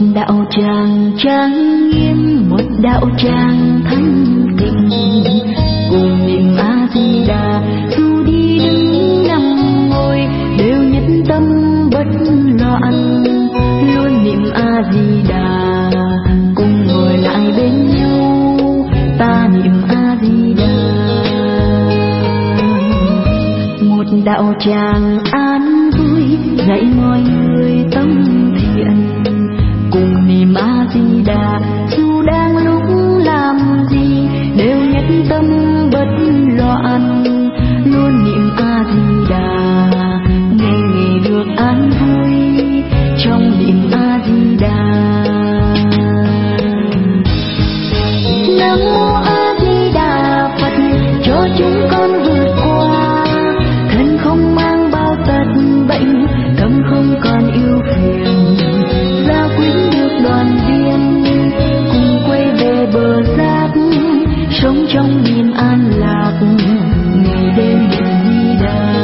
đạo tràng trang nghiêm, một đạo tràng thanh tịnh, cùng niệm A Di Đà. Dù đi đứng nằm ngồi đều nhất tâm bất loạn, luôn niệm A Di Đà. Cùng ngồi lại bên nhau ta niệm A Di Đà. Một đạo tràng an vui dạy mọi người tâm thiện, cùng niệm A Di Đà. Dù đang lúc làm gì đều nhất tâm bất loạn, luôn niệm A Di Đà. Ngày ngày được an vui trong niệm A Di Đà. Nam mô A Di Đà Phật, cho chúng con vượt qua thân không mang bao tật bệnh, tâm không còn yêu phiền, gia quyến được đoàn viên, cùng quay về bờ giác, sống trong niềm an lạc, ngày đêm niệm Di Đà.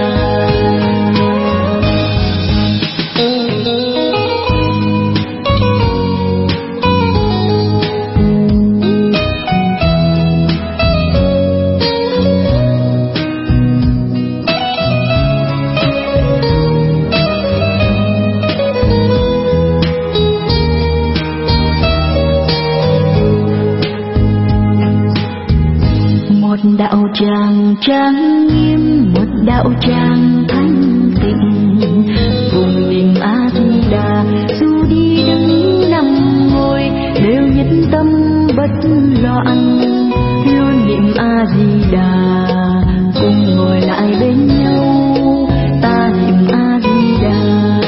Đạo tràng trang nghiêm, một đạo tràng thanh tịnh, cùng niệm A Di Đà. Dù đi đứng nằm ngồi đều nhất tâm bất loạn, luôn niệm A Di Đà. Cùng ngồi lại bên nhau ta niệm A Di Đà.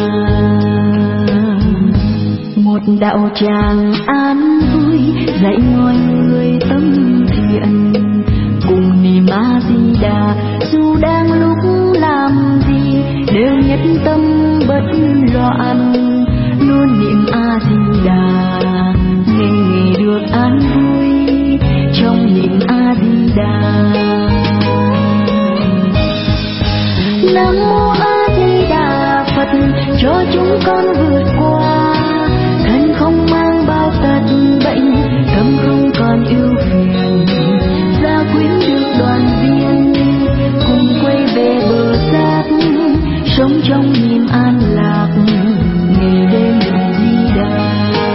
Một đạo tràng an vui dạy mọi người tâm thiện, cùng niệm A Di Đà. Dù đang lúc làm gì đều nhất tâm bất loạn, luôn niệm A Di Đà. Ngày ngày được an vui trong niệm A Di Đà. Nam mô A Di Đà Phật, cho chúng con vượt qua thân không mang bao tật bệnh, tâm không còn yêu phiền, gia quyến được đoàn viên, cùng quay về bờ giác, sống trong niềm an lạc, ngày đêm niệm Di Đà.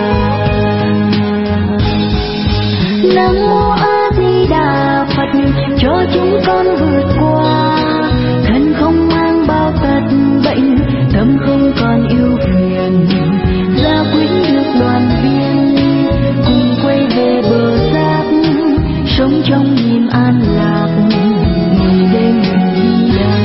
Nam mô A Di Đà Phật, cho chúng con vượt qua thân không mang bao tật bệnh, tâm không còn yêu phiền, gia quyến được đoàn viên, cùng quay về bờ giác, sống trong niềm an lạc, ngày đêm niệm Di Đà.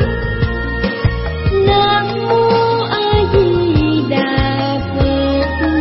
Nam mô A Di Đà Phật.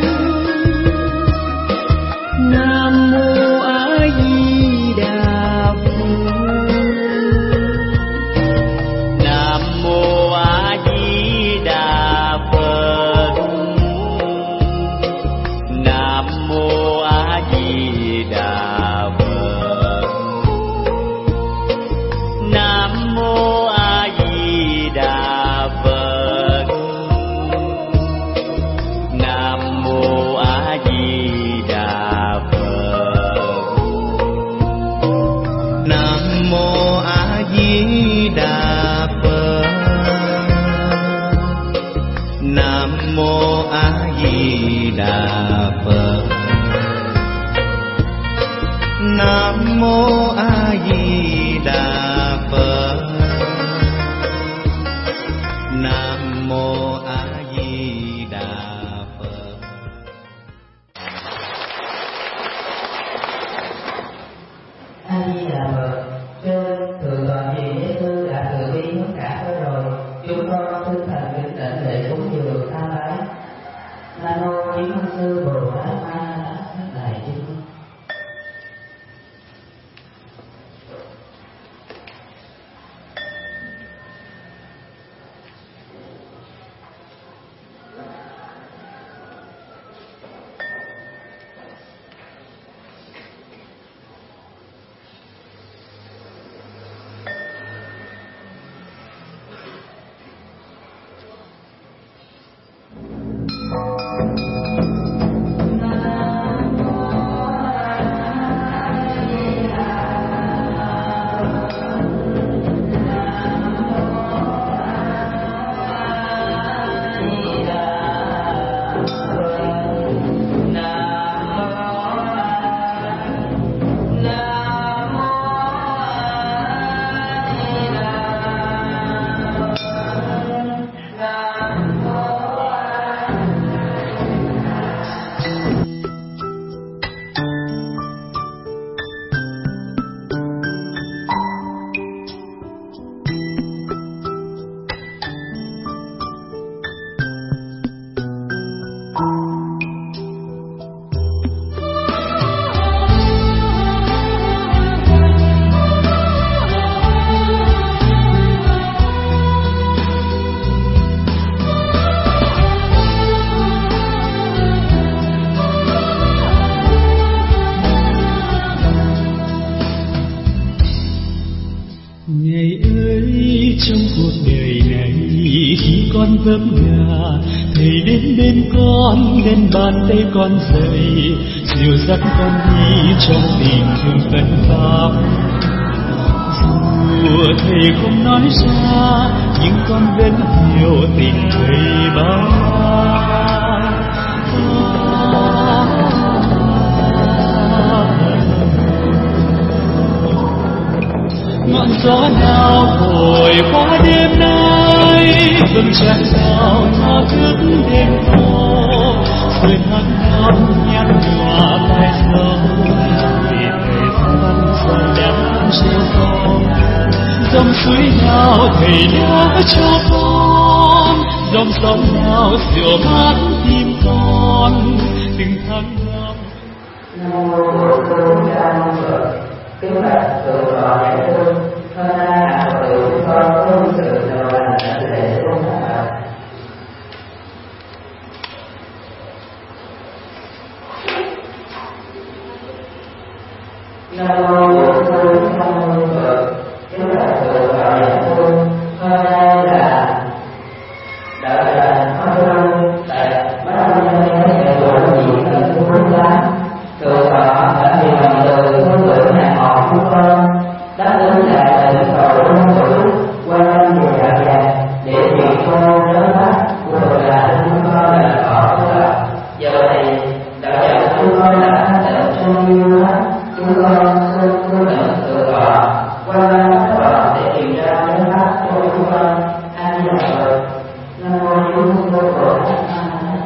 Di Đà Phật. Nam mô A Di Đà Phật. Nam mô A Di Đà Phật. A Di Đà Phật. Trên thượng tọa Diệu Giới Sư đã tự bi tất cả tới rồi, chúng con chân thành kính đảnh lễ cúng dường tham bái. Nam mô Kiến Văn Sư Bồ Tát Ma Đà Sát Đại Chúng. vấp ngã, thầy đến bên con nên bàn tay con dậy, dìu dắt con đi trong tình thương phật pháp. Dù thầy không nói ra, nhưng con vẫn hiểu tình thầy bao ngọn gió nào thổi qua đêm nay, vầng trăng sao tha thức đêm phố, rồi nắng non nhạt nhòa tai sông, vì thời gian giờ đã treo gió. Dòng suối nào thầy đã cho con, dòng sông nào dịu mát tim con, từng tháng năm. Nam mô Bổn Sư Ca Mâu Ni Phật. Kính bạch thượng tọa Giải Thương, hôm nay hạ Phật tử chúng con có sự đầu hành đảnh lễ tôn thờ. Nam mô Bổn Sư Ca Mâu Ni Phật. Kính bạch thượng tọa Giải Thương, hôm nay là đạo tràng Hoa Lâm tại Bát Nhân Thế Tổ Diễn lần thứ 48. Thượng tọa đã vì lòng từ thương tử hàng họ chúng con đáp ứng lại lời cầu công tử quan tâm về đạo tràng để việc con lớn mắt của Phật là chúng con là họ tu tập. Giờ này đạo tràng chúng con đã thành tựu trong yêu mắt, chúng con xin cung nhận thượng tọa quan tâm các bạn để tìm ra lớn mắt của chúng con. A Di Đà Phật. Nam mô Chúng Vô Bồ Tát Ma Đà.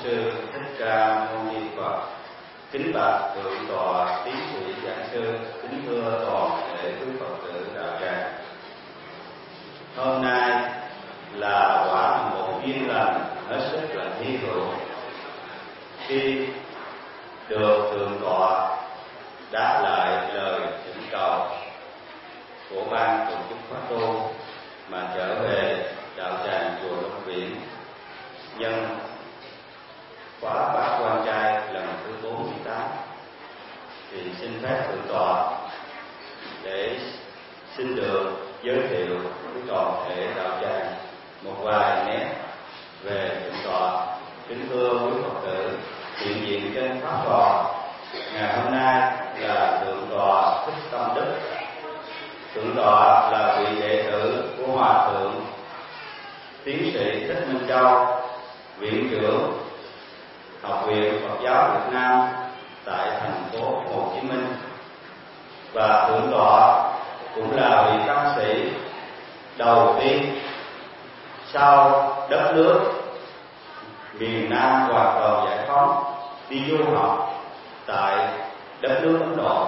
sư Thích Ca Mâu Ni Phật. Kính bạch thượng tọa tiến sĩ giảng sư, kính thưa toàn thể quý Phật tử đạo tràng. Hôm nay là quả là một duyên lành hết sức là hy hữu khi được thượng tọa đáp lại lời thỉnh cầu của ban tổ chức khóa tu mà trở về đạo tràng chùa Long Viễn nhân khóa Bát Quan Trai lần thứ 48. Thì xin phép thượng tọa để xin được giới thiệu với toàn thể đạo tràng một vài nét về thượng tọa. Kính thưa quý Phật tử, hiện diện trên pháp tọa ngày hôm nay là thượng tọa Thích Tâm Đức. Thượng tọa là vị đệ tử của Hòa thượng tiến sĩ Thích Minh Châu, viện trưởng Học viện Phật giáo Việt Nam tại thành phố Hồ Chí Minh, và thượng tọa cũng là vị tăng sĩ đầu tiên sau đất nước miền Nam hoàn toàn giải phóng đi du học tại đất nước Ấn Độ.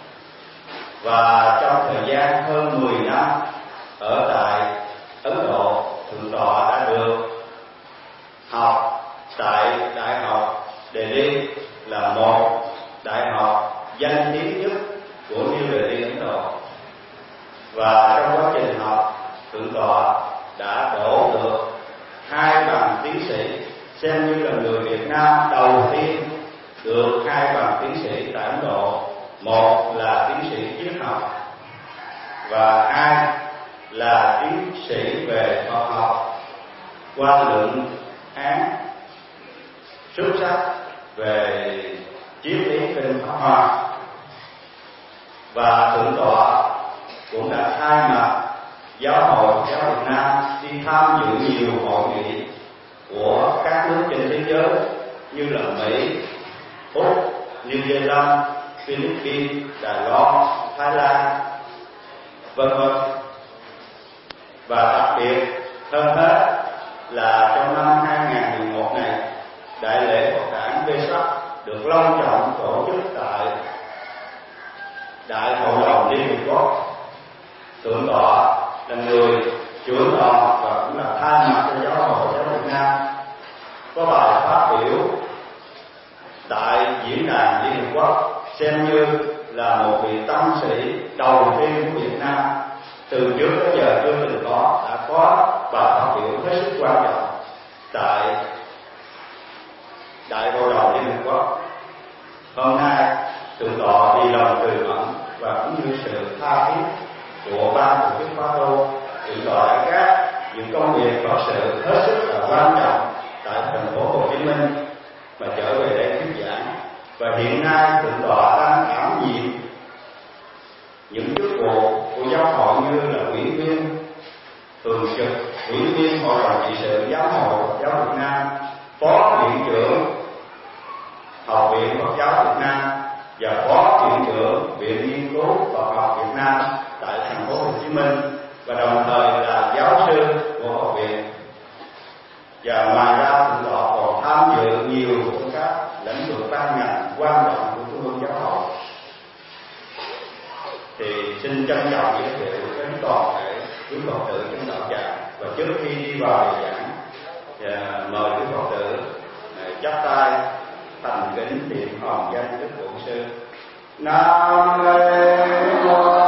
Và trong thời gian hơn 10 năm ở tại Ấn Độ, thượng tọa đã được học tại Đại học Delhi, là một đại học danh tiếng nhất của New Delhi, Ấn Độ. Và trong quá trình học, thượng tọa đã đổ được 2 bằng tiến sĩ, xem như là người Việt Nam đầu tiên được 2 bằng tiến sĩ tại Ấn Độ. Một là tiến sĩ triết học và 2 là tiến sĩ về Phật học qua luận án xuất sắc về triết lý kinh Pháp Hoa. Và thượng tọa cũng đã thay mặt Giáo hội Phật giáo Việt Nam đi tham dự nhiều hội nghị của các nước trên thế giới như là Mỹ, Úc, New Zealand, Philippines, Đài Loan, Thái Lan, vân vân. Và đặc biệt hơn hết là trong năm 2011 này, đại lễ Phật đản Vesak được long trọng tổ chức tại Đại hội đồng Liên Hiệp Quốc. Thượng tọa là người trưởng đoàn và cũng là thay mặt cho Giáo hội Phật giáo Việt Nam có bài phát biểu tại diễn đàn Liên Hiệp Quốc, xem như là một vị tăng sĩ đầu tiên của Việt Nam từ trước tới giờ chưa từng có, đã có bài phát biểu hết sức quan trọng tại Đại hội đồng Liên Hiệp Quốc. Hôm nay thượng tọa vì lòng từ mẫn và cũng như sự tha thiết của ban tổ chức khóa tu, thượng tọa đã gác những công việc Phật sự hết sức là quan trọng tại thành phố Hồ Chí Minh mà trở về đây thuyết giảng. Và hiện nay thượng tọa đang đảm nhiệm những chức vụ của giáo hội như là ủy viên thường trực, ủy viên hội đồng trị sự Giáo hội Phật giáo Việt Nam, phó viện trưởng Học viện Phật giáo Việt Nam và phó viện trưởng Viện Nghiên cứu Phật học Việt Nam tại thành phố Hồ Chí Minh, và đồng thời là giáo sư của học viện. Và ngoài ra thượng tọa còn tham dự nhiều của các lĩnh vực ban ngành quan trọng của Trung ương Giáo hội. Thì xin trân trọng giới thiệu đến toàn thể quý Phật tử trong đạo tràng. Và trước khi đi vào bài giảng, mời quý Phật tử chắp tay thành kính niệm hồng danh Đức Bổn Sư. Nam mô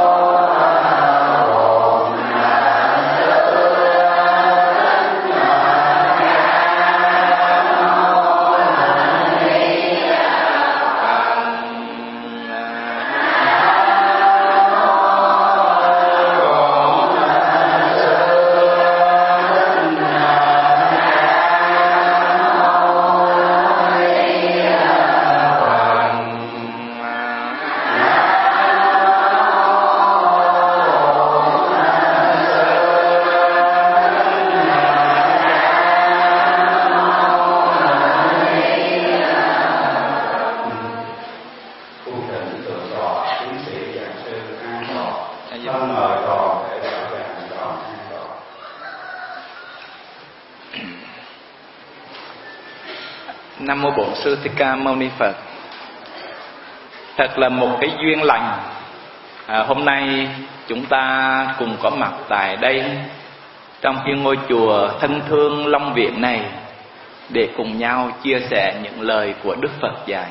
Nam mô Bổn Sư Thích Ca Mâu Ni Phật. Thật là một cái duyên lành. Hôm nay chúng ta cùng có mặt tại đây trong cái ngôi chùa thân thương Long Viện này để cùng nhau chia sẻ những lời của Đức Phật dạy.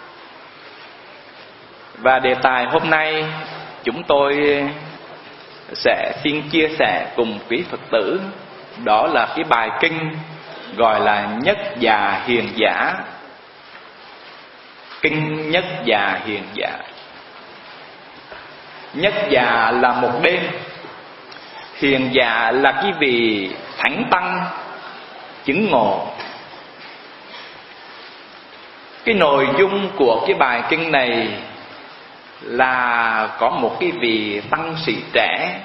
Và đề tài hôm nay chúng tôi sẽ xin chia sẻ cùng quý Phật tử, đó là cái bài kinh gọi là Nhất Già Hiền Giả. Kinh Nhất Già Hiền Giả. Nhất Già là một đêm, hiền giả là cái vị thánh tăng chứng ngộ. Cái nội dung của cái bài kinh này là có một cái vị tăng sĩ trẻ,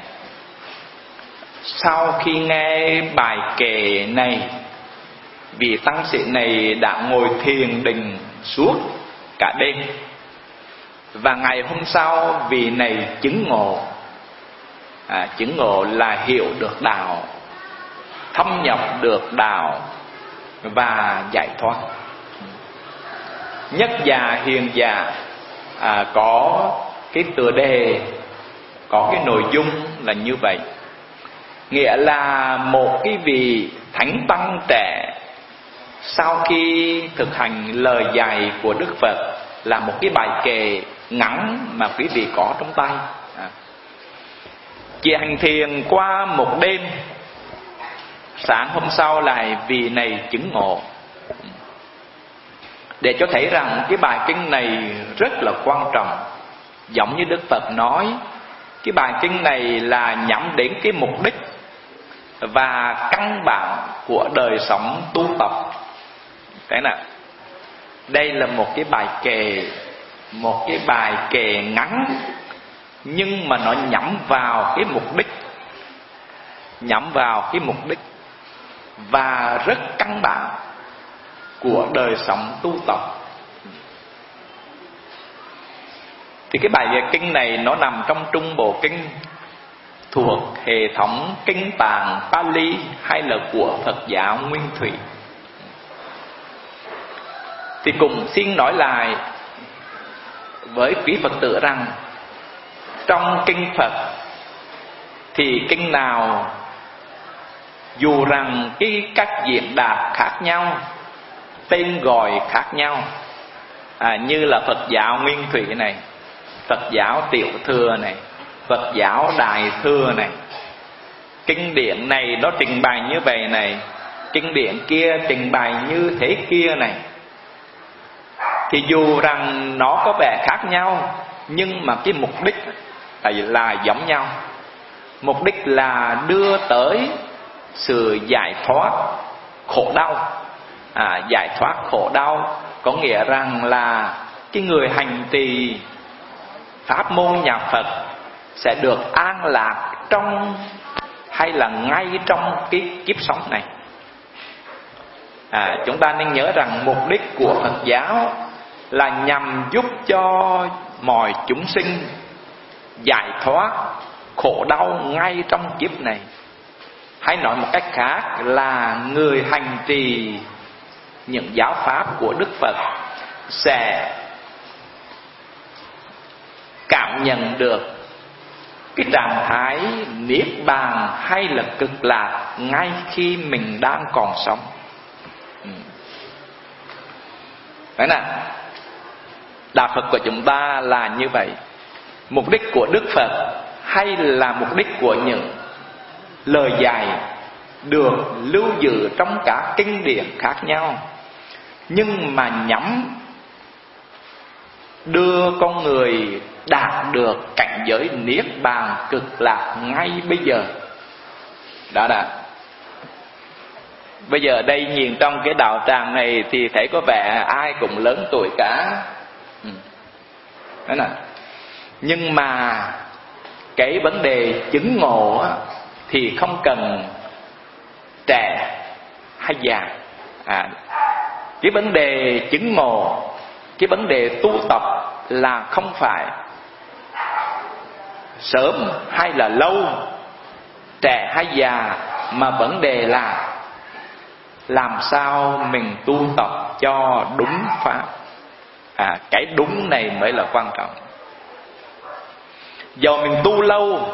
sau khi nghe bài kệ này, vị tăng sĩ này đã ngồi thiền định suốt cả đêm. Và ngày hôm sau vị này chứng ngộ. Chứng ngộ là hiểu được đạo, thâm nhập được đạo và giải thoát. Nhất Già Hiền Giả có cái tựa đề, có cái nội dung là như vậy. Nghĩa là một cái vị thánh tăng trẻ sau khi thực hành lời dạy của Đức Phật, là một cái bài kệ ngắn mà quý vị có trong tay. Chỉ hành thiền qua một đêm, sáng hôm sau lại vị này chứng ngộ. Để cho thấy rằng cái bài kinh này rất là quan trọng. Giống như Đức Phật nói, cái bài kinh này là nhắm đến cái mục đích và căn bản của đời sống tu tập. Cái nào? Đây là một cái bài kệ, một cái bài kệ ngắn, nhưng mà nó nhắm vào cái mục đích, nhắm vào cái mục đích và rất căn bản của đời sống tu tập. Thì cái bài kinh này nó nằm trong Trung Bộ Kinh, thuộc hệ thống kinh tạng Pali hay là của Phật giáo Nguyên Thủy. Thì cùng xin nói lại với quý Phật tử rằng, trong kinh Phật thì kinh nào dù rằng cái cách diễn đạt khác nhau, tên gọi khác nhau, như là Phật giáo Nguyên Thủy này, Phật giáo Tiểu Thừa này, Phật giáo Đại Thừa này, kinh điển này nó trình bày như vậy này, kinh điển kia trình bày như thế kia này, thì dù rằng nó có vẻ khác nhau, nhưng mà cái mục đích là giống nhau. Mục đích là đưa tới sự giải thoát khổ đau. Giải thoát khổ đau có nghĩa rằng là cái người hành trì pháp môn nhà Phật sẽ được an lạc trong hay là ngay trong cái kiếp sống này. Chúng ta nên nhớ rằng mục đích của Phật giáo là nhằm giúp cho mọi chúng sinh giải thoát khổ đau ngay trong kiếp này. Hay nói một cách khác là người hành trì những giáo pháp của Đức Phật sẽ cảm nhận được cái trạng thái niết bàn hay là cực lạc ngay khi mình đang còn sống. Đấy nè, đạo Phật của chúng ta là như vậy. Mục đích của Đức Phật hay là mục đích của những lời dạy được lưu giữ trong các kinh điển khác nhau, nhưng mà nhắm đưa con người đạt được cảnh giới niết bàn cực lạc ngay bây giờ. Đó là bây giờ đây nhìn trong cái đạo tràng này thì thấy có vẻ ai cũng lớn tuổi cả. Đó là. Nhưng mà cái vấn đề chứng ngộ thì không cần trẻ hay già. Cái vấn đề chứng ngộ, cái vấn đề tu tập là không phải sớm hay là lâu, trẻ hay già, mà vấn đề là làm sao mình tu tập cho đúng pháp. Cái đúng này mới là quan trọng. Dù mình tu lâu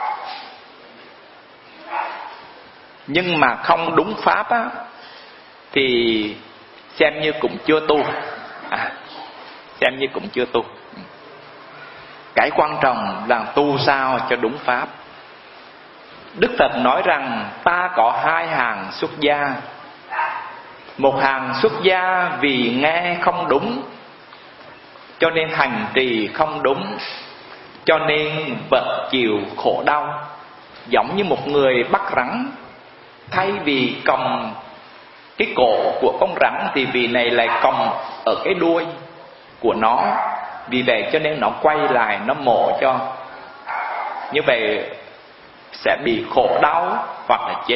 nhưng mà không đúng pháp á, thì xem như cũng chưa tu. Xem như cũng chưa tu. Cái quan trọng là tu sao cho đúng pháp. Đức Phật nói rằng ta có hai hàng xuất gia. Một hàng xuất gia vì nghe không đúng, cho nên hành trì không đúng, cho nên vật chịu khổ đau. Giống như một người bắt rắn, thay vì còng cái cổ của con rắn thì vị này lại còng ở cái đuôi của nó. Vì vậy cho nên nó quay lại, nó mổ cho. Như vậy sẽ bị khổ đau hoặc là chết.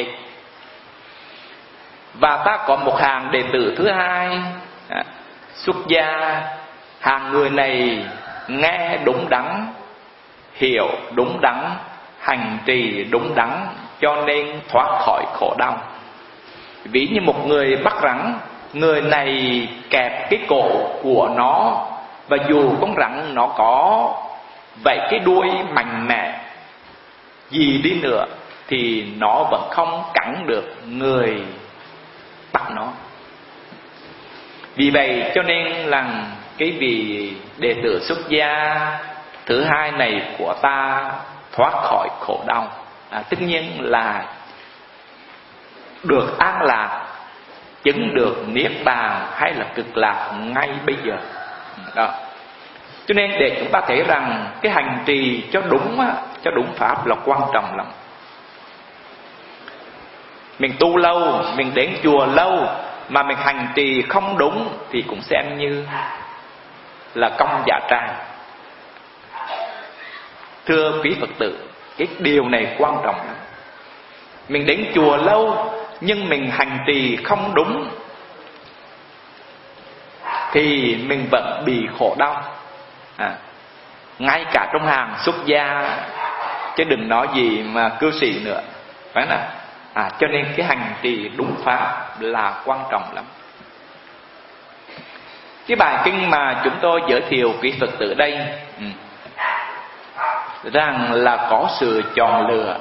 Và ta có một hàng đệ tử thứ hai, xuất gia. Hàng người này nghe đúng đắn, hiểu đúng đắn, hành trì đúng đắn, cho nên thoát khỏi khổ đau. Ví như một người bắt rắn, người này kẹp cái cổ của nó, và dù con rắn nó có vậy cái đuôi mạnh mẽ gì đi nữa thì nó vẫn không cắn được người bắt nó. Vì vậy cho nên là cái vị đệ tử xuất gia thứ hai này của ta thoát khỏi khổ đau. Tất nhiên là được an lạc, chứng được niết bàn hay là cực lạc ngay bây giờ. Đó. Cho nên để chúng ta thấy rằng cái hành trì cho đúng pháp là quan trọng lắm. Mình tu lâu, mình đến chùa lâu mà mình hành trì không đúng thì cũng xem như là công dạ trang. Thưa quý Phật tử, cái điều này quan trọng lắm. Mình đến chùa lâu nhưng mình hành trì không đúng thì mình vẫn bị khổ đau. Ngay cả trong hàng xuất gia, chứ đừng nói gì mà cư sĩ nữa, phải không? Cho nên cái hành trì đúng pháp là quan trọng lắm. Cái bài kinh mà chúng tôi giới thiệu quý Phật tử đây rằng là có sự chọn lựa.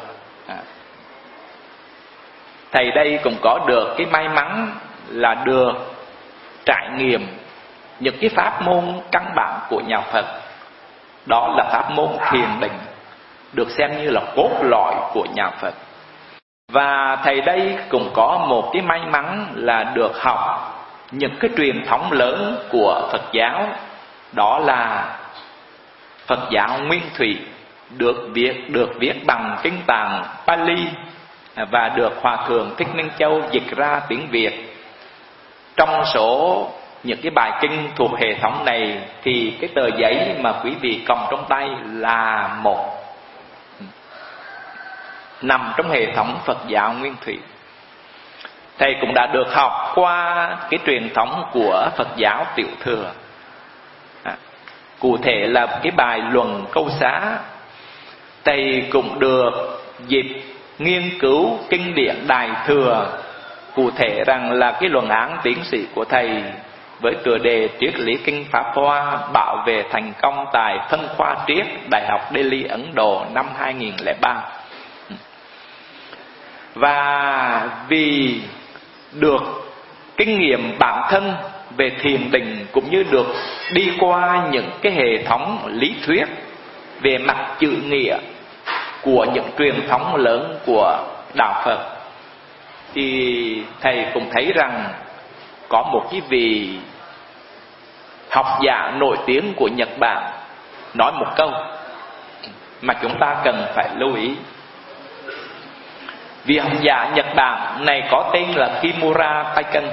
Thầy đây cũng có được cái may mắn là được trải nghiệm những cái pháp môn căn bản của nhà Phật. Đó là pháp môn thiền định, được xem như là cốt lõi của nhà Phật. Và thầy đây cũng có một cái may mắn là được học những cái truyền thống lớn của Phật giáo. Đó là Phật giáo Nguyên Thủy, được viết bằng kinh tạng Pali và được Hòa Thượng Thích Minh Châu dịch ra tiếng Việt. Trong số những cái bài kinh thuộc hệ thống này thì cái tờ giấy mà quý vị cầm trong tay là một nằm trong hệ thống Phật giáo Nguyên Thủy. Thầy cũng đã được học qua cái truyền thống của Phật giáo Tiểu Thừa. Cụ thể là cái bài luận câu xá. Thầy cũng được dịp nghiên cứu kinh điển Đại Thừa. Cụ thể rằng là cái luận án tiến sĩ của thầy với tựa đề Triết lý kinh Pháp Hoa bảo vệ thành công tại phân khoa triết Đại học Delhi, Ấn Độ năm 2003. Và vì được kinh nghiệm bản thân về thiền định cũng như được đi qua những cái hệ thống lý thuyết về mặt chữ nghĩa của những truyền thống lớn của đạo Phật, thì thầy cũng thấy rằng có một cái vị học giả nổi tiếng của Nhật Bản nói một câu mà chúng ta cần phải lưu ý. Vị học giả Nhật Bản này có tên là Kimura Taiken.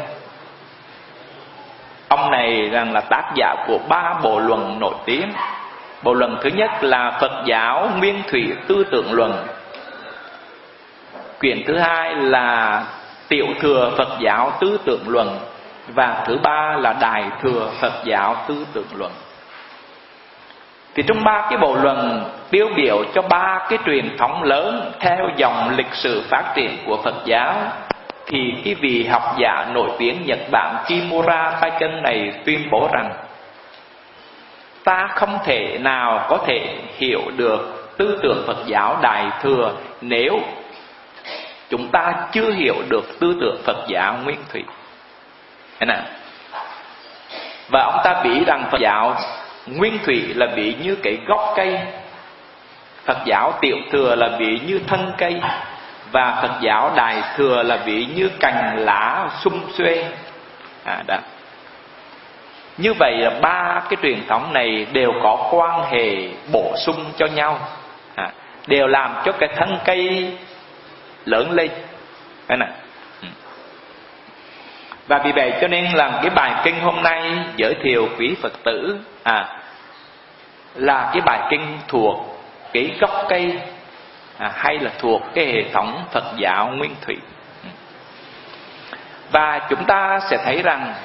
Ông này rằng là tác giả của 3 bộ luận nổi tiếng. Bộ luận thứ nhất là Phật giáo Nguyên Thủy Tư Tưởng Luận. Quyển thứ hai là Tiểu Thừa Phật giáo Tư Tưởng Luận. Và thứ ba là Đại Thừa Phật giáo Tư Tưởng Luận. Thì trong 3 cái bộ luận tiêu biểu cho 3 cái truyền thống lớn theo dòng lịch sử phát triển của Phật giáo thì cái vị học giả nổi tiếng Nhật Bản Kimura Taiken này tuyên bố rằng ta không thể nào có thể hiểu được tư tưởng Phật giáo Đại Thừa nếu chúng ta chưa hiểu được tư tưởng Phật giáo Nguyên Thủy. Thế nào? Và ông ta ví rằng Phật giáo Nguyên Thủy là ví như cái gốc cây, Phật giáo Tiểu Thừa là ví như thân cây, và Phật giáo Đại Thừa là ví như cành lá sum xuê. Đó. Như vậy là ba cái truyền thống này đều có quan hệ bổ sung cho nhau, đều làm cho cái thân cây lớn lên. Cái này. Và vì vậy cho nên là cái bài kinh hôm nay giới thiệu quý Phật tử là cái bài kinh thuộc cái gốc cây, hay là thuộc cái hệ thống Phật giáo Nguyên Thủy. Và chúng ta sẽ thấy rằng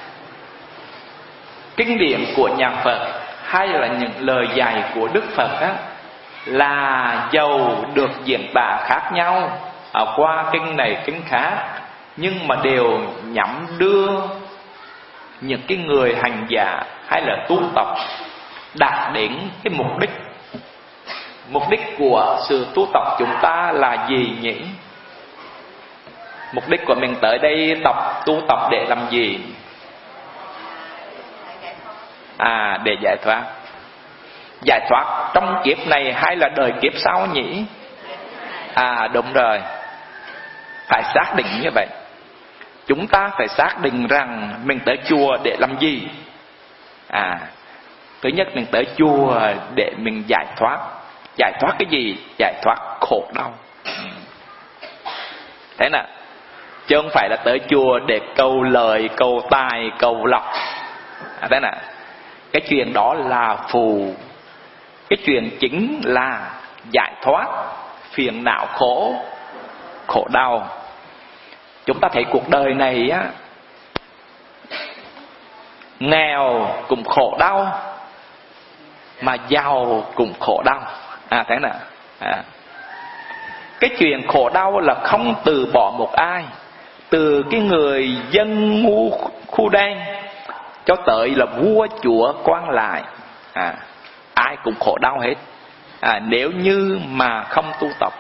kinh điển của nhà Phật hay là những lời dạy của Đức Phật á, là dầu được diễn tả khác nhau qua kinh này kinh khác, nhưng mà đều nhắm đưa những cái người hành giả hay là tu tập đạt đến cái mục đích. Mục đích của sự tu tập chúng ta là gì nhỉ? Mục đích của mình tới đây tu tập để làm gì? Để giải thoát. Giải thoát trong kiếp này hay là đời kiếp sau nhỉ? Đúng rồi. Phải xác định như vậy. Chúng ta phải xác định rằng mình tới chùa để làm gì? Thứ nhất, mình tới chùa để mình giải thoát. Giải thoát cái gì? Giải thoát khổ đau. Thế nào? Chứ không phải là tới chùa để cầu lời, cầu tài, cầu lộc. Thế nào? Cái chuyện đó là phù. Cái chuyện chính là giải thoát phiền não khổ đau. Chúng ta thấy cuộc đời này á, nghèo cũng khổ đau, mà giàu cũng khổ đau. Thế nào? Cái chuyện khổ đau là không từ bỏ một ai, từ cái người dân ngu khu đen cho tới là vua chúa quan lại, ai cũng khổ đau hết, nếu như mà không tu tập.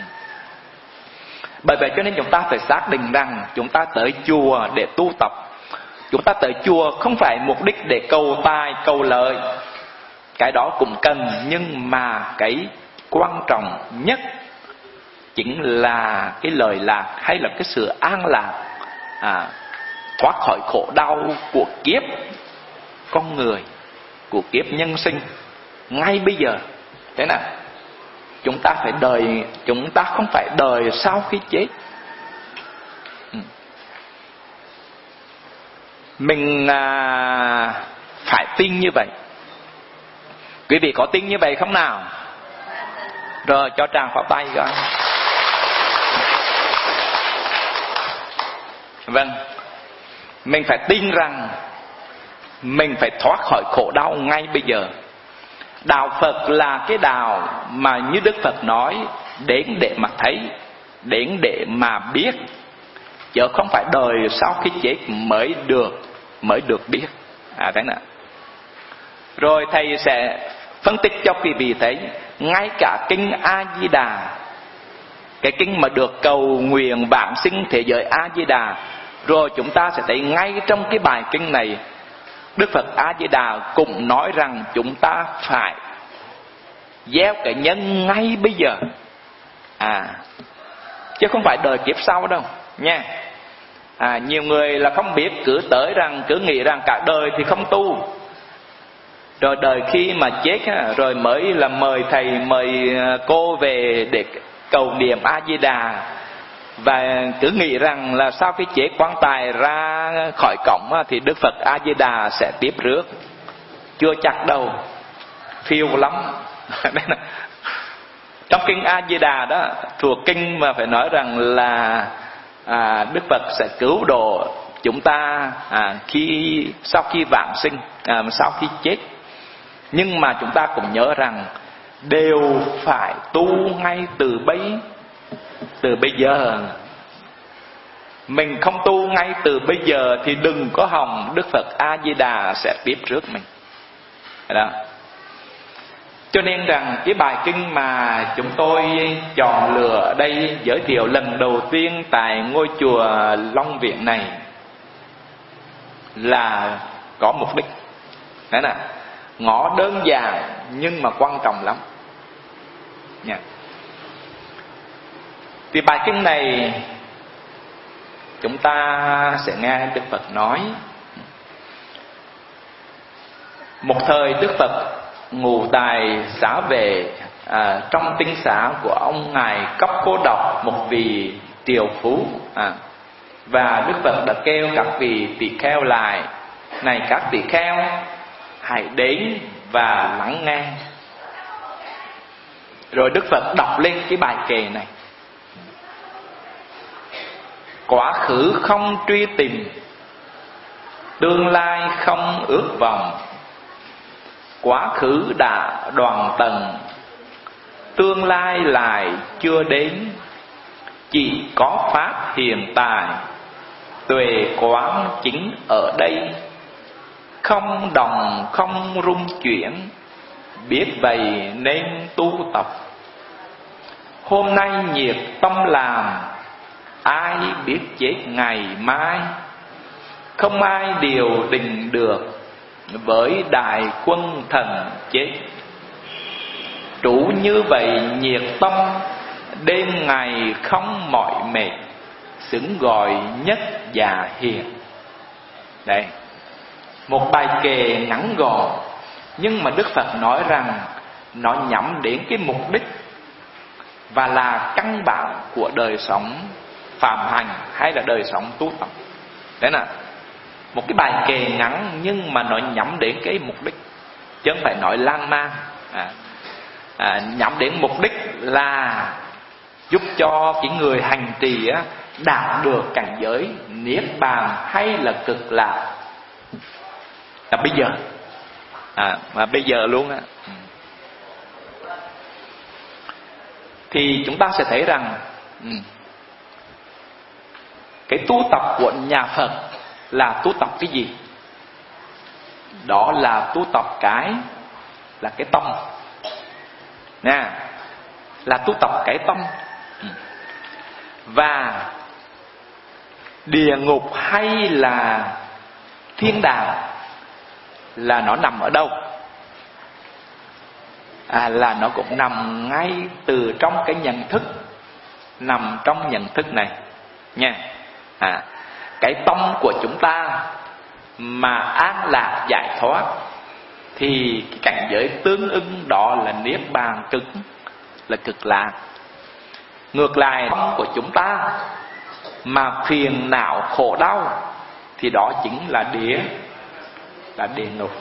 Bởi vậy cho nên chúng ta phải xác định rằng chúng ta tới chùa để tu tập. Chúng ta tới chùa không phải mục đích để cầu tài, cầu lợi. Cái đó cũng cần, nhưng mà cái quan trọng nhất chính là cái lợi lạc hay là cái sự an lạc, thoát khỏi khổ đau của kiếp con người, của kiếp nhân sinh ngay bây giờ. Thế nào? Chúng ta phải đời, chúng ta không phải đời sau khi chết. Mình phải tin như vậy. Quý vị có tin như vậy không nào? Rồi cho tràng pháo tay coi. Vâng. Mình phải tin rằng mình phải thoát khỏi khổ đau ngay bây giờ. Đạo Phật là cái đạo mà như Đức Phật nói, đến để mà thấy, đến để mà biết, chứ không phải đời sau khi chết mới được biết. Thế nào? Rồi thầy sẽ phân tích cho quý vị thấy, ngay cả kinh A Di Đà, cái kinh mà được cầu nguyện vãng sinh thế giới A Di Đà, rồi chúng ta sẽ thấy ngay trong cái bài kinh này, Đức Phật A Di Đà cũng nói rằng chúng ta phải gieo cái nhân ngay bây giờ, chứ không phải đời kiếp sau đâu nha. Nhiều người là không biết, cứ nghĩ rằng cả đời thì không tu, rồi đời khi mà chết rồi mới là mời thầy mời cô về để cầu niệm A Di Đà, và cứ nghĩ rằng là sau khi chết quan tài ra khỏi cổng thì Đức Phật A Di Đà sẽ tiếp rước. Chưa chắc đâu, phiêu lắm. Trong kinh A Di Đà đó, thuộc kinh mà phải nói rằng là Đức Phật sẽ cứu độ chúng ta sau khi vãng sinh, sau khi chết. Nhưng mà chúng ta cũng nhớ rằng đều phải tu ngay từ bây giờ. mình không tu ngay từ bây giờ thì đừng có hòng Đức Phật A Di Đà sẽ tiếp trước mình. Đó. Cho nên rằng cái bài kinh mà chúng tôi chọn lựa ở đây giới thiệu lần đầu tiên tại ngôi chùa Long Viện này là có mục đích. Đấy nè, ngõ đơn giản nhưng mà quan trọng lắm nha. Thì bài kinh này chúng ta sẽ nghe Đức Phật nói. Một thời Đức Phật ngụ tại xá Vệ, trong tinh xá của ông ngài Cấp Cô Độc, một vị triều phú. Và Đức Phật đã kêu các vị tỳ kheo lại: này các tỳ kheo, hãy đến và lắng nghe. Rồi Đức Phật đọc lên cái bài kệ này: quá khứ không truy tìm, tương lai không ước vọng. Quá khứ đã đoạn tận, tương lai lại chưa đến. Chỉ có pháp hiện tại, tuệ quán chính ở đây. Không động không rung chuyển, biết vậy nên tu tập. Hôm nay nhiệt tâm làm, ai biết chết ngày mai. Không ai điều định được, với đại quân thần chết. Trú như vậy nhiệt tâm, đêm ngày không mỏi mệt. Xứng gọi nhất già hiền. Đây, một bài kệ ngắn gọn, nhưng mà Đức Phật nói rằng nó nhắm đến cái mục đích và là căn bản của đời sống phạm hành hay là đời sống tu tập. Đấy nè, một cái bài kệ ngắn nhưng mà nó nhắm đến cái mục đích, chứ không phải nói lan man. Nhắm đến mục đích là giúp cho cái người hành trì đạt được cảnh giới niết bàn hay là cực lạc là bây giờ, mà bây giờ luôn á. Thì chúng ta sẽ thấy rằng cái tu tập của nhà Phật là tu tập cái gì? Đó là tu tập cái tâm nè, là tu tập cái tâm. Và địa ngục hay là thiên đàng là nó nằm ở đâu? Là nó cũng nằm ngay từ trong cái nhận thức, nằm trong nhận thức này nha. Cái tâm của chúng ta mà an lạc giải thoát thì cái cảnh giới tương ứng đó là niết bàn cực, là cực lạc. Ngược lại, tâm của chúng ta mà phiền não khổ đau thì đó chính là địa ngục.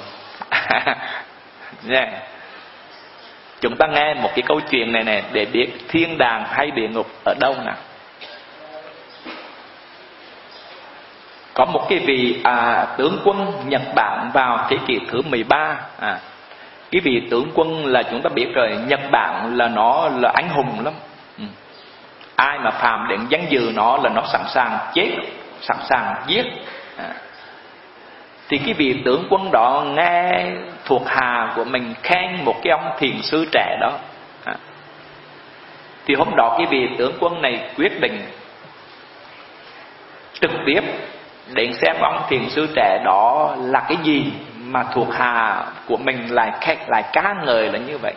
Yeah. Chúng ta nghe một cái câu chuyện này nè để biết thiên đàng hay địa ngục ở đâu nè. Có một cái vị tướng quân Nhật Bản vào thế kỷ thứ 13. Cái vị tướng quân là chúng ta biết rồi, Nhật Bản là nó là anh hùng lắm. Ai mà phạm đến danh dự nó là nó sẵn sàng chết, sẵn sàng giết. Thì cái vị tướng quân đó nghe thuộc hạ của mình khen một cái ông thiền sư trẻ đó. Thì hôm đó cái vị tướng quân này quyết định trực tiếp đến xem ông thiền sư trẻ đó là cái gì mà thuộc hạ của mình lại ca ngợi là như vậy.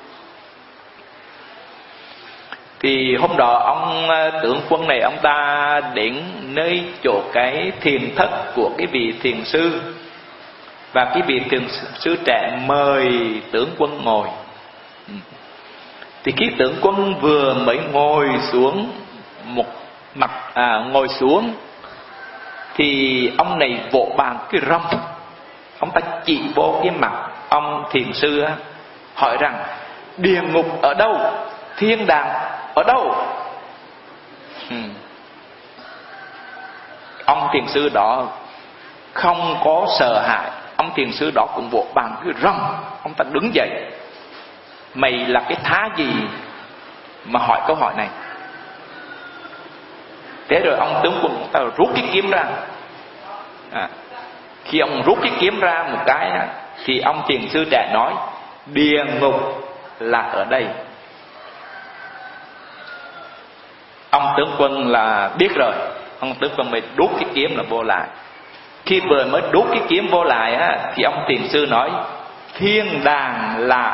Thì hôm đó ông tướng quân này, ông ta đến nơi chỗ cái thiền thất của cái vị thiền sư. Và cái vị thiền sư trẻ mời tướng quân ngồi. Thì cái tướng quân vừa mới ngồi xuống ngồi xuống thì ông này vỗ bàn cái râm. Ông ta chỉ vô cái mặt ông thiền sư hỏi rằng: địa ngục ở đâu? Thiên đàng ở đâu? Ông thiền sư đó không có sợ hãi. Ông thiền sư đó cũng vỗ bàn cái râm. Ông ta đứng dậy: mày là cái thá gì mà hỏi câu hỏi này? Thế rồi ông tướng quân ta rút cái kiếm ra. Khi ông rút cái kiếm ra một cái thì ông thiền sư trẻ nói: địa ngục là ở đây. Ông tướng quân là biết rồi, ông tướng quân mới đút cái kiếm là vô lại. Khi vừa mới đút cái kiếm vô lại thì ông thiền sư nói: thiên đàng là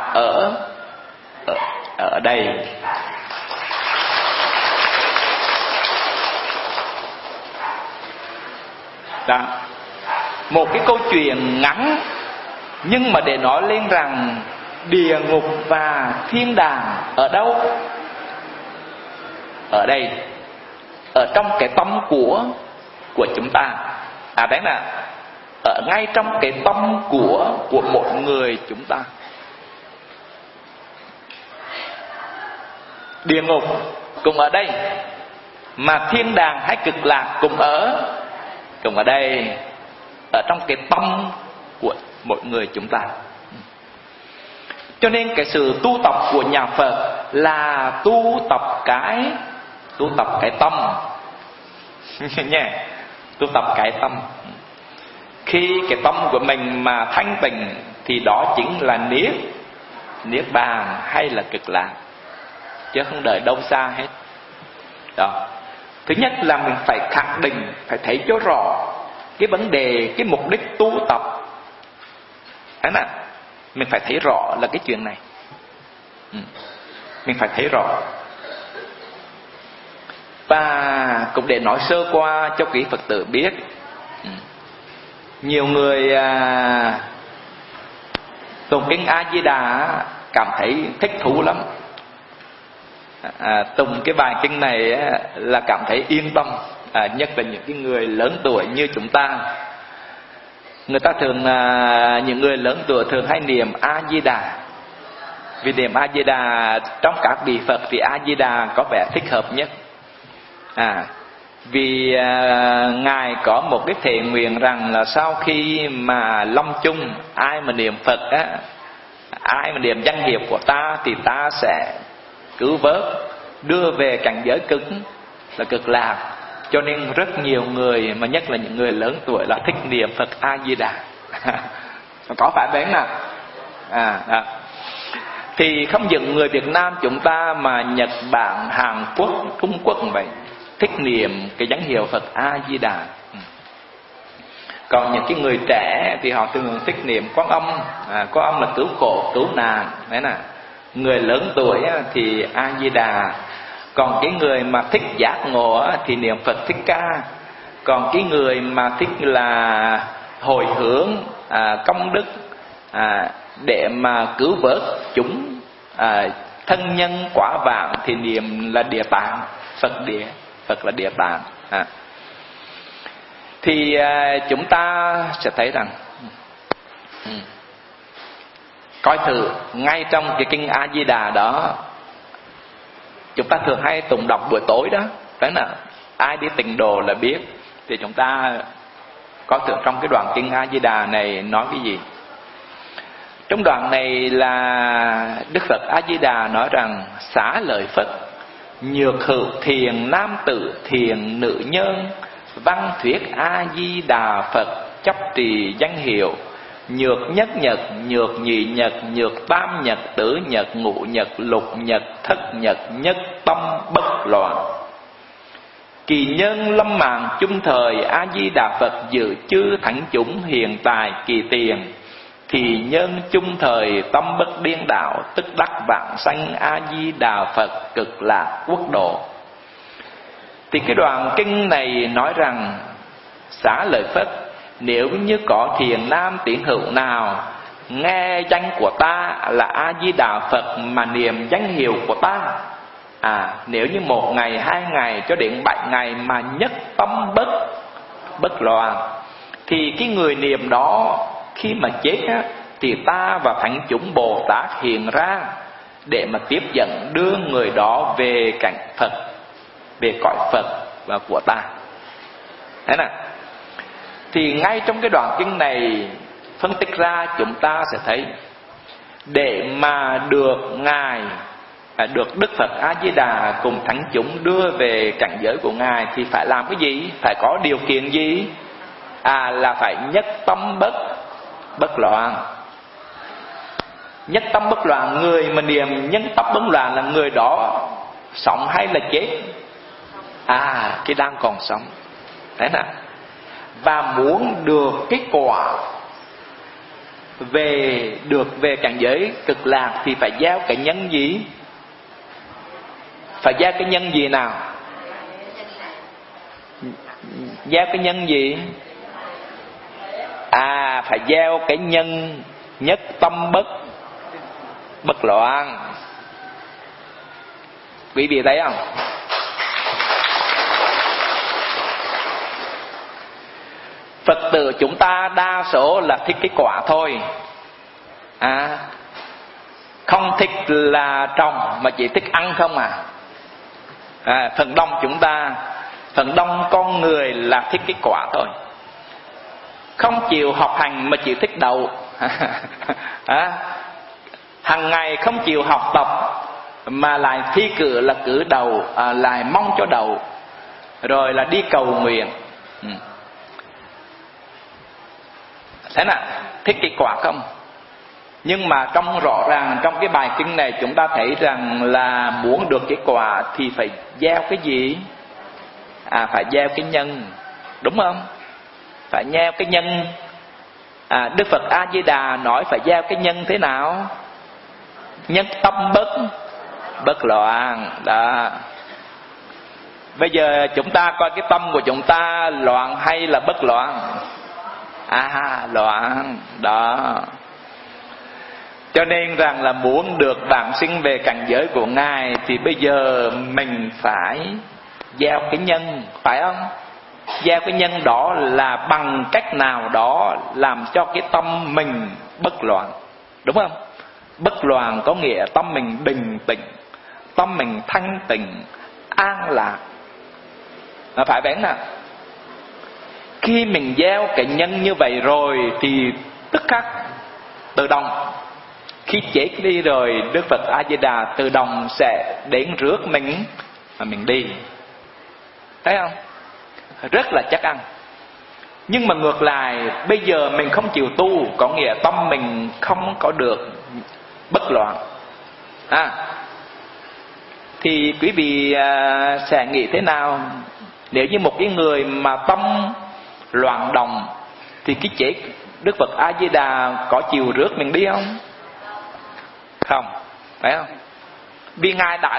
ở đây. Đó. Một cái câu chuyện ngắn, nhưng mà để nói lên rằng địa ngục và thiên đàng ở đâu? Ở đây, ở trong cái tâm của chúng ta. Đấy là ở ngay trong cái tâm của một người chúng ta. Địa ngục cũng ở đây, mà thiên đàng hay cực lạc cũng ở đây, ở trong cái tâm của mỗi người chúng ta. Cho nên cái sự tu tập của nhà Phật là tu tập cái tâm nha, tu tập cái tâm. Khi cái tâm của mình mà thanh tịnh thì đó chính là niết bàn hay là cực lạc, chứ không đợi đâu xa hết. Đó. Thứ nhất là mình phải khẳng định, phải thấy cho rõ cái vấn đề, cái mục đích tu tập. Đấy nè, mình phải thấy rõ là cái chuyện này. Mình phải thấy rõ. Và cũng để nói sơ qua cho quý Phật tử biết, nhiều người tụng kinh A Di Đà cảm thấy thích thú lắm. Tụng cái bài kinh này là cảm thấy yên tâm, nhất là những cái người lớn tuổi như chúng ta. Người ta thường, những người lớn tuổi thường hay niệm A Di Đà. Vì niệm A Di Đà trong các vị Phật thì A Di Đà có vẻ thích hợp nhất. Vì Ngài có một cái thệ nguyện rằng là sau khi mà lâm chung, ai mà niệm Phật ai mà niệm danh hiệu của ta thì ta sẽ cứu vớt, đưa về cảnh giới cứng là cực lạc. Cho nên rất nhiều người, mà nhất là những người lớn tuổi, là thích niệm Phật A Di Đà. Có phải bén nào? Thì không những người Việt Nam chúng ta mà Nhật Bản, Hàn Quốc, Trung Quốc vậy, thích niệm cái danh hiệu Phật A Di Đà. Còn những cái người trẻ thì họ thường thích niệm Quan Âm. Quan Âm là cứu khổ, cứu nạn. Đấy nè. Người lớn tuổi thì A Di Đà. Còn cái người mà thích giác ngộ thì niệm Phật Thích Ca. Còn cái người mà thích là hồi hướng công đức để mà cứu vớt chúng thân nhân quả vạn thì niệm là Địa Tạng. Phật là Địa Tạng. Thì chúng ta sẽ thấy rằng coi thử ngay trong cái kinh A Di Đà đó, chúng ta thường hay tụng đọc buổi tối đó. Đấy là ai đi tịnh độ là biết. Thì chúng ta coi thử trong cái đoạn kinh A Di Đà này nói cái gì. Trong đoạn này là Đức Phật A Di Đà nói rằng: xá lợi Phất, nhược hữu thiền nam tử, thiền nữ nhân, văn thuyết A Di Đà Phật, chấp trì danh hiệu, nhược nhất nhật, nhược nhị nhật, nhược tam nhật, tứ nhật, ngũ nhật, lục nhật, thất nhật, nhất tâm bất loạn. Kỳ nhân lâm mạng chung thời, A Di Đà Phật dự chư thánh chúng hiện tại kỳ tiền. Thì nhân chung thời tâm bất điên đạo, tức đắc vãng sanh A Di Đà Phật cực lạc quốc độ. Thì cái đoạn kinh này nói rằng: xá lợi Phất, nếu như có thiền nam tín hữu nào nghe danh của ta là A Di Đà Phật mà niệm danh hiệu của ta, nếu như 1 ngày, 2 ngày cho đến 7 ngày mà nhất tâm bất loạn, thì cái người niệm đó khi mà chết thì ta và thánh chúng Bồ Tát hiện ra để mà tiếp dẫn đưa người đó về cảnh Phật, về cõi Phật và của ta. Thế nào? Thì ngay trong cái đoạn kinh này phân tích ra, chúng ta sẽ thấy để mà được Ngài được Đức Phật A Di Đà cùng thánh chúng đưa về cảnh giới của Ngài thì phải làm cái gì? Phải có điều kiện gì? Là phải nhất tâm bất loạn. Nhất tâm bất loạn, người mà niệm nhất tâm bất loạn là người đó sống hay là chết? Cái đang còn sống. Thế nào? Và muốn được cái quả về cảnh giới cực lạc thì phải gieo cái nhân gì? Phải gieo cái nhân gì nào? Gieo cái nhân gì? Phải gieo cái nhân nhất tâm bất loạn. Quý vị thấy không? Phật tử chúng ta đa số là thích cái quả thôi, không thích là trồng mà chỉ thích ăn không phần đông con người là thích cái quả thôi, không chịu học hành mà chỉ thích đậu. Hằng ngày không chịu học tập mà lại thi cử là cử đậu, lại mong cho đậu, rồi là đi cầu nguyện. Thế nào? Thích cái quả không? Nhưng mà rõ ràng trong cái bài kinh này chúng ta thấy rằng là muốn được cái quả thì phải gieo cái gì? Phải gieo cái nhân, đúng không? Phải gieo cái nhân. Đức Phật A Di Đà nói phải gieo cái nhân thế nào? Nhất tâm bất loạn đó. Bây giờ chúng ta coi cái tâm của chúng ta loạn hay là bất loạn? Loạn đó. Cho nên rằng là muốn được vãng sinh về cảnh giới của Ngài thì bây giờ mình phải gieo cái nhân, phải không? Gieo cái nhân đó là bằng cách nào đó làm cho cái tâm mình bất loạn, đúng không? Bất loạn có nghĩa tâm mình bình tĩnh, tâm mình thanh tịnh, an lạc. Phải vậy nào? Khi mình gieo cái nhân như vậy rồi thì tức khắc tự động, khi chết đi rồi Đức Phật A Di Đà tự động sẽ đến rước mình mà mình đi. Thấy không? Rất là chắc ăn. Nhưng mà ngược lại, bây giờ mình không chịu tu, có nghĩa tâm mình không có được bất loạn. Thì quý vị sẽ nghĩ thế nào? Nếu như một cái người mà tâm loạn động thì cái chết Đức Phật A Di Đà có chịu rước mình đi không? Không, phải không? Vì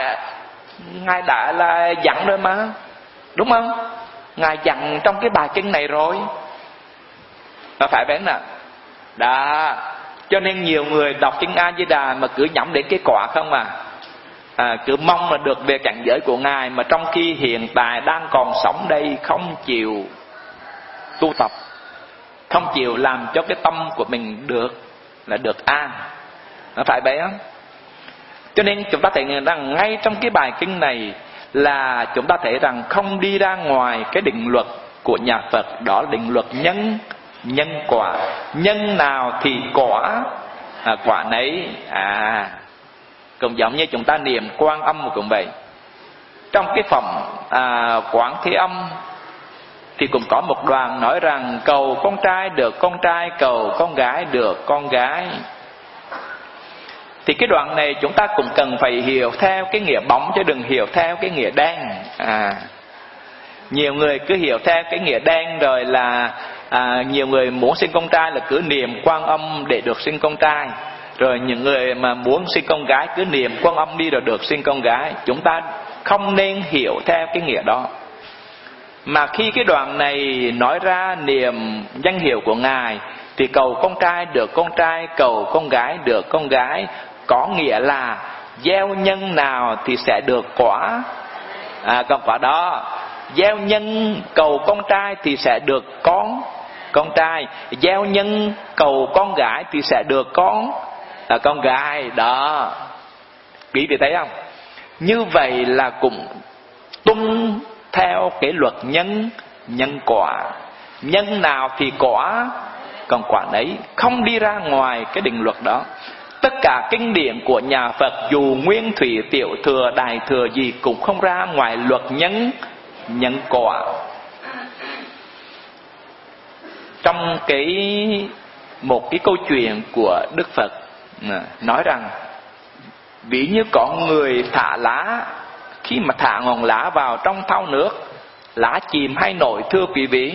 Ngài đã là dặn rồi mà, đúng không? Ngài dặn trong cái bài kinh này rồi, và phải vậy nè. Đó, cho nên nhiều người đọc kinh A Di Đà mà cứ nhắm đến cái quả không cứ mong là được về cảnh giới của Ngài, mà trong khi hiện tại đang còn sống đây không chịu tu tập, không chịu làm cho cái tâm của mình được an. Nó phải vậy không? Cho nên chúng ta thấy rằng ngay trong cái bài kinh này là chúng ta thấy rằng không đi ra ngoài cái định luật của nhà Phật, đó là định luật nhân quả. Nhân nào thì quả nấy. Cũng giống như chúng ta niệm Quan Âm cũng vậy. Trong cái phẩm Quán Thế Âm thì cũng có một đoạn nói rằng cầu con trai được con trai, cầu con gái được con gái. Thì cái đoạn này chúng ta cũng cần phải hiểu theo cái nghĩa bóng chứ đừng hiểu theo cái nghĩa đen. Nhiều người cứ hiểu theo cái nghĩa đen rồi là nhiều người muốn sinh con trai là cứ niệm Quan Âm để được sinh con trai, rồi những người mà muốn sinh con gái cứ niệm Quan Âm đi rồi được sinh con gái. Chúng ta không nên hiểu theo cái nghĩa đó. Mà khi cái đoạn này nói ra niệm danh hiệu của Ngài thì cầu con trai được con trai, cầu con gái được con gái, có nghĩa là gieo nhân nào thì sẽ được quả. Còn quả đó, gieo nhân cầu con trai thì sẽ được con trai, gieo nhân cầu con gái thì sẽ được con gái đó. Quý vị thấy không? Như vậy là cũng tuân theo cái luật nhân quả. Nhân nào thì quả, còn quả đấy, không đi ra ngoài cái định luật đó. Tất cả kinh điển của nhà Phật, dù nguyên thủy, tiểu thừa, đại thừa gì, cũng không ra ngoài luật nhân quả. Trong một cái câu chuyện của Đức Phật nói rằng, ví như có người thả lá, khi mà thả ngọn lá vào trong thau nước, lá chìm hay nổi thưa quý vị?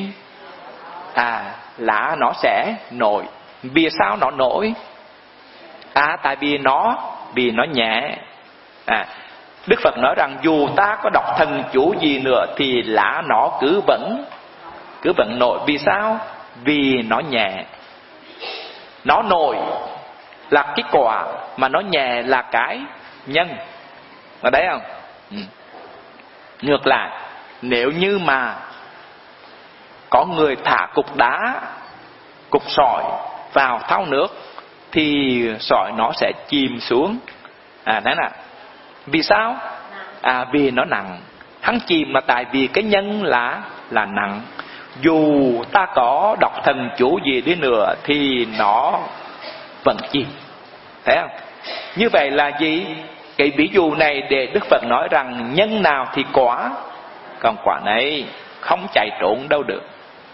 Lá nó sẽ nổi. Vì sao nó nổi? Tại vì nó nhẹ. Đức Phật nói rằng dù ta có đọc thần chú gì nữa thì lá nó cứ vẫn nổi. Vì sao? Vì nó nhẹ. Nó nổi là cái quả, mà nó nhẹ là cái nhân. Ở đấy không? Ngược lại, nếu như mà có người thả cục đá, cục sỏi vào thau nước thì sỏi nó sẽ chìm xuống. Đấy nè. Vì sao? Vì nó nặng. Hắn chìm là tại vì cái nhân là nặng. Dù ta có đọc thần chú gì đi nữa thì nó vẫn chìm. Thấy không? Như vậy là gì? Cái ví dụ này để Đức Phật nói rằng nhân nào thì quả, còn quả này không chạy trốn đâu được.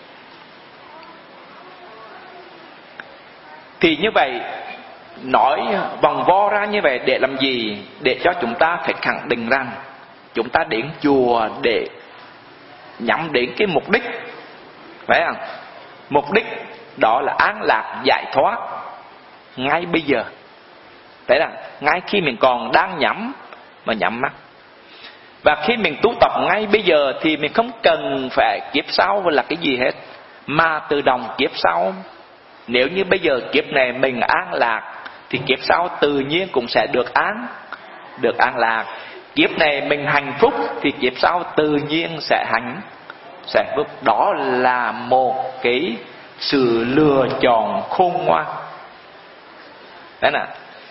Thì như vậy, nói vòng vo ra như vậy để làm gì? Để cho chúng ta phải khẳng định rằng chúng ta đến chùa để nhắm đến cái mục đích, phải không? Mục đích đó là an lạc giải thoát ngay bây giờ. Đấy là ngay khi mình còn đang nhắm mắt. Và khi mình tu tập ngay bây giờ thì mình không cần phải kiếp sau là cái gì hết, mà tự động kiếp sau. Nếu như bây giờ kiếp này mình an lạc thì kiếp sau tự nhiên cũng sẽ được an lạc. Kiếp này mình hạnh phúc thì kiếp sau tự nhiên sẽ hạnh phúc. Đó là một cái sự lựa chọn khôn ngoan. Đấy nè.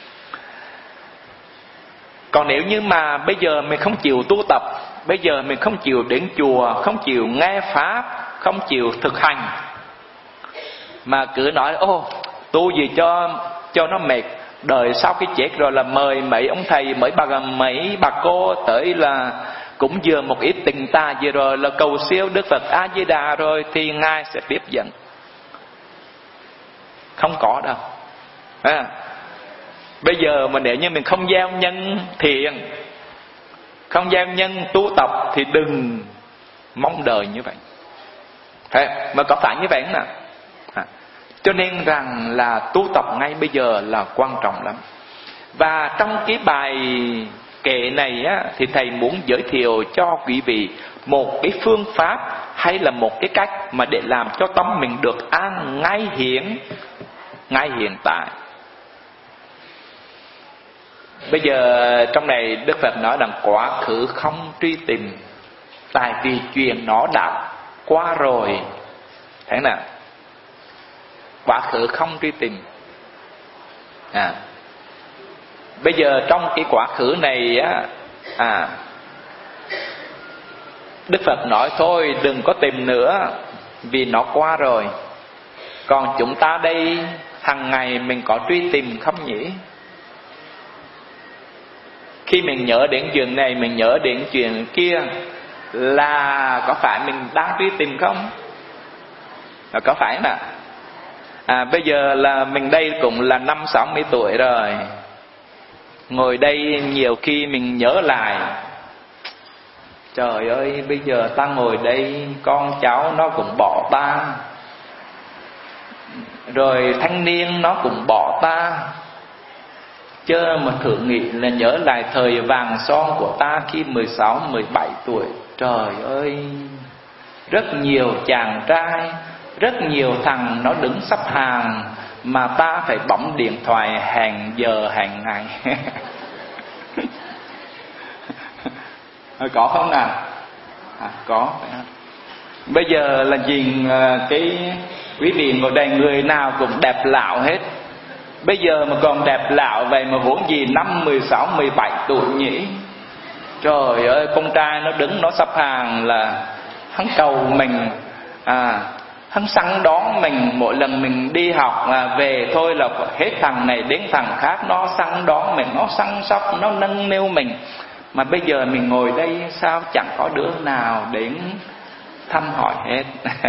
Còn nếu như mà bây giờ mình không chịu tu tập, bây giờ mình không chịu đến chùa, không chịu nghe pháp, không chịu thực hành, mà cứ nói tu gì cho nó mệt, đời sau cái chết rồi là mời mấy ông thầy, mấy bà cô tới là cũng vừa một ít tình ta gì rồi là cầu siêu Đức Phật A Di Đà rồi thì Ngài sẽ tiếp dẫn. Không có đâu. Bây giờ mà nếu như mình không gieo nhân thiện, không gieo nhân tu tập thì đừng mong đợi như vậy. Mà có phải như vậy không nào? Cho nên rằng là tu tập ngay bây giờ là quan trọng lắm. Và trong cái bài kệ này thì thầy muốn giới thiệu cho quý vị một cái phương pháp hay là một cái cách mà để làm cho tâm mình được an ngay hiện tại. Bây giờ trong này Đức Phật nói rằng quá khứ không truy tìm, tại vì chuyện nó đã qua rồi. Thấy nào? Quá khứ không truy tìm. Bây giờ trong cái quá khứ này Đức Phật nói thôi đừng có tìm nữa, vì nó qua rồi. Còn chúng ta đây hàng ngày mình có truy tìm không nhỉ? Khi mình nhớ đến chuyện này, mình nhớ đến chuyện kia, là có phải mình đang truy tìm không? Có phải mà. Bây giờ là mình đây cũng là 50-60 tuổi rồi. Ngồi đây nhiều khi mình nhớ lại, trời ơi, bây giờ ta ngồi đây, con cháu nó cũng bỏ ta, rồi thanh niên nó cũng bỏ ta. Chớ mà thử nghĩ là nhớ lại thời vàng son của ta khi 16-17 tuổi. Trời ơi, rất nhiều chàng trai, rất nhiều thằng nó đứng sắp hàng, mà ta phải bấm điện thoại hẹn giờ hẹn ngày. Có không nào? Có. Bây giờ là nhìn cái quý vị ngồi đây người nào cũng đẹp lão hết. Bây giờ mà còn đẹp lão vậy mà huống gì năm 16-17 tuổi nhỉ? Trời ơi, con trai nó đứng nó sắp hàng là hắn cầu mình Hắn săn đón mình, mỗi lần mình đi học về thôi là hết thằng này đến thằng khác nó săn đón mình, nó săn sóc, nó nâng niu mình. Mà bây giờ mình ngồi đây sao chẳng có đứa nào đến thăm hỏi hết.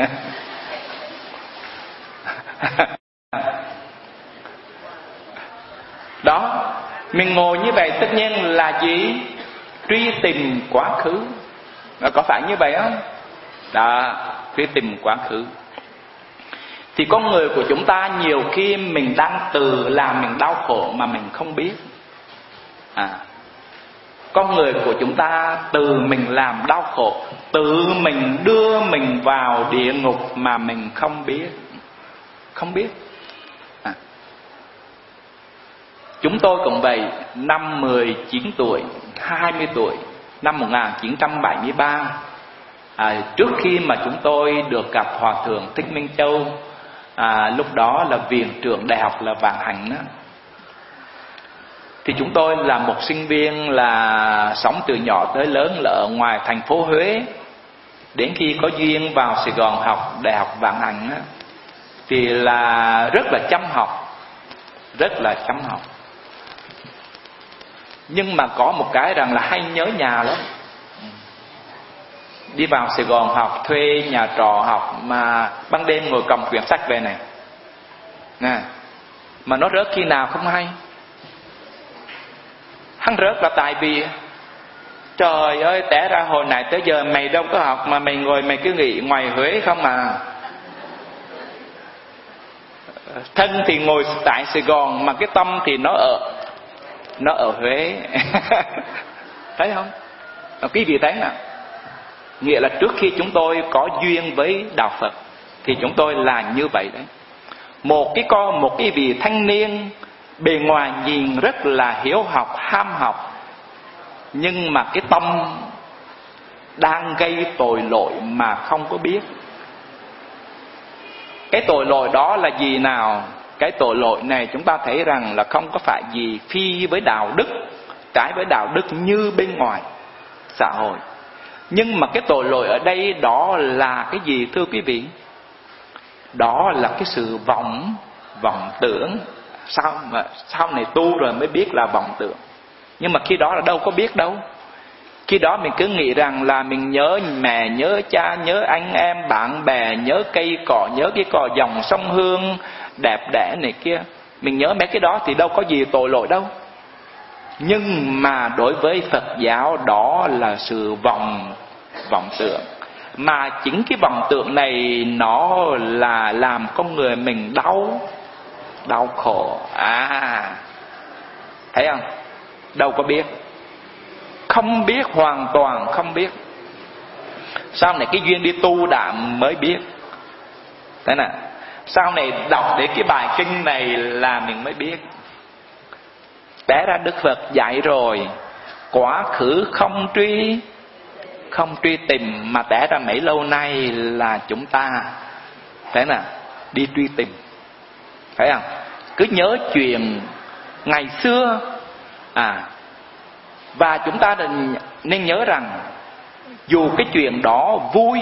Đó, mình ngồi như vậy tất nhiên là gì? Truy tìm quá khứ. Có phải như vậy không? Đó, truy tìm quá khứ. Thì con người của chúng ta nhiều khi mình đang tự làm mình đau khổ mà mình không biết. Con người của chúng ta tự mình làm đau khổ, tự mình đưa mình vào địa ngục mà mình không biết. Không biết. Chúng tôi cũng vậy, năm 19 tuổi, 20 tuổi, năm 1973, trước khi mà chúng tôi được gặp Hòa Thượng Thích Minh Châu, lúc đó là viện trưởng đại học là Vạn Hạnh đó. Thì chúng tôi là một sinh viên là sống từ nhỏ tới lớn là ở ngoài thành phố Huế. Đến khi có duyên vào Sài Gòn học đại học Vạn Hạnh đó, thì là rất là chăm học, rất là chăm học. Nhưng mà có một cái rằng là hay nhớ nhà lắm. Đi vào Sài Gòn học, thuê nhà trọ học, mà ban đêm ngồi cầm quyển sách về này nè, mà nó rớt khi nào không hay. Hắn rớt là tại vì trời ơi, té ra hồi nãy tới giờ mày đâu có học mà mày ngồi mày cứ nghĩ ngoài Huế không à. Thân thì ngồi tại Sài Gòn mà cái tâm thì nó ở Huế. Thấy không? Quý vị thấy nào? Nghĩa là trước khi chúng tôi có duyên với đạo Phật thì chúng tôi là như vậy đấy. Một cái vị thanh niên bề ngoài nhìn rất là hiếu học, ham học, nhưng mà cái tâm đang gây tội lỗi mà không có biết. Cái tội lỗi đó là gì nào? Cái tội lỗi này chúng ta thấy rằng là không có phải gì phi với đạo đức, trái với đạo đức như bên ngoài xã hội. Nhưng mà cái tội lỗi ở đây đó là cái gì thưa quý vị? Đó là cái sự vọng tưởng. Sau này tu rồi mới biết là vọng tưởng. Nhưng mà khi đó là đâu có biết đâu. Khi đó mình cứ nghĩ rằng là mình nhớ mẹ, nhớ cha, nhớ anh em, bạn bè, nhớ cây cỏ, nhớ cái cỏ dòng sông Hương đẹp đẽ này kia. Mình nhớ mấy cái đó thì đâu có gì tội lỗi đâu. Nhưng mà đối với Phật giáo đó là sự vọng tưởng. Mà chính cái vọng tưởng này nó là làm con người mình đau khổ. Thấy không? Đâu có biết. Không biết, hoàn toàn không biết. Sau này cái duyên đi tu đã mới biết. Thế nào? Sau này đọc đến cái bài kinh này là mình mới biết. Té ra Đức Phật dạy rồi, quá khứ không truy tìm, mà té ra mấy lâu nay là chúng ta thế nào đi truy tìm. Thấy không? Cứ nhớ chuyện ngày xưa. Và chúng ta nên nhớ rằng dù cái chuyện đó vui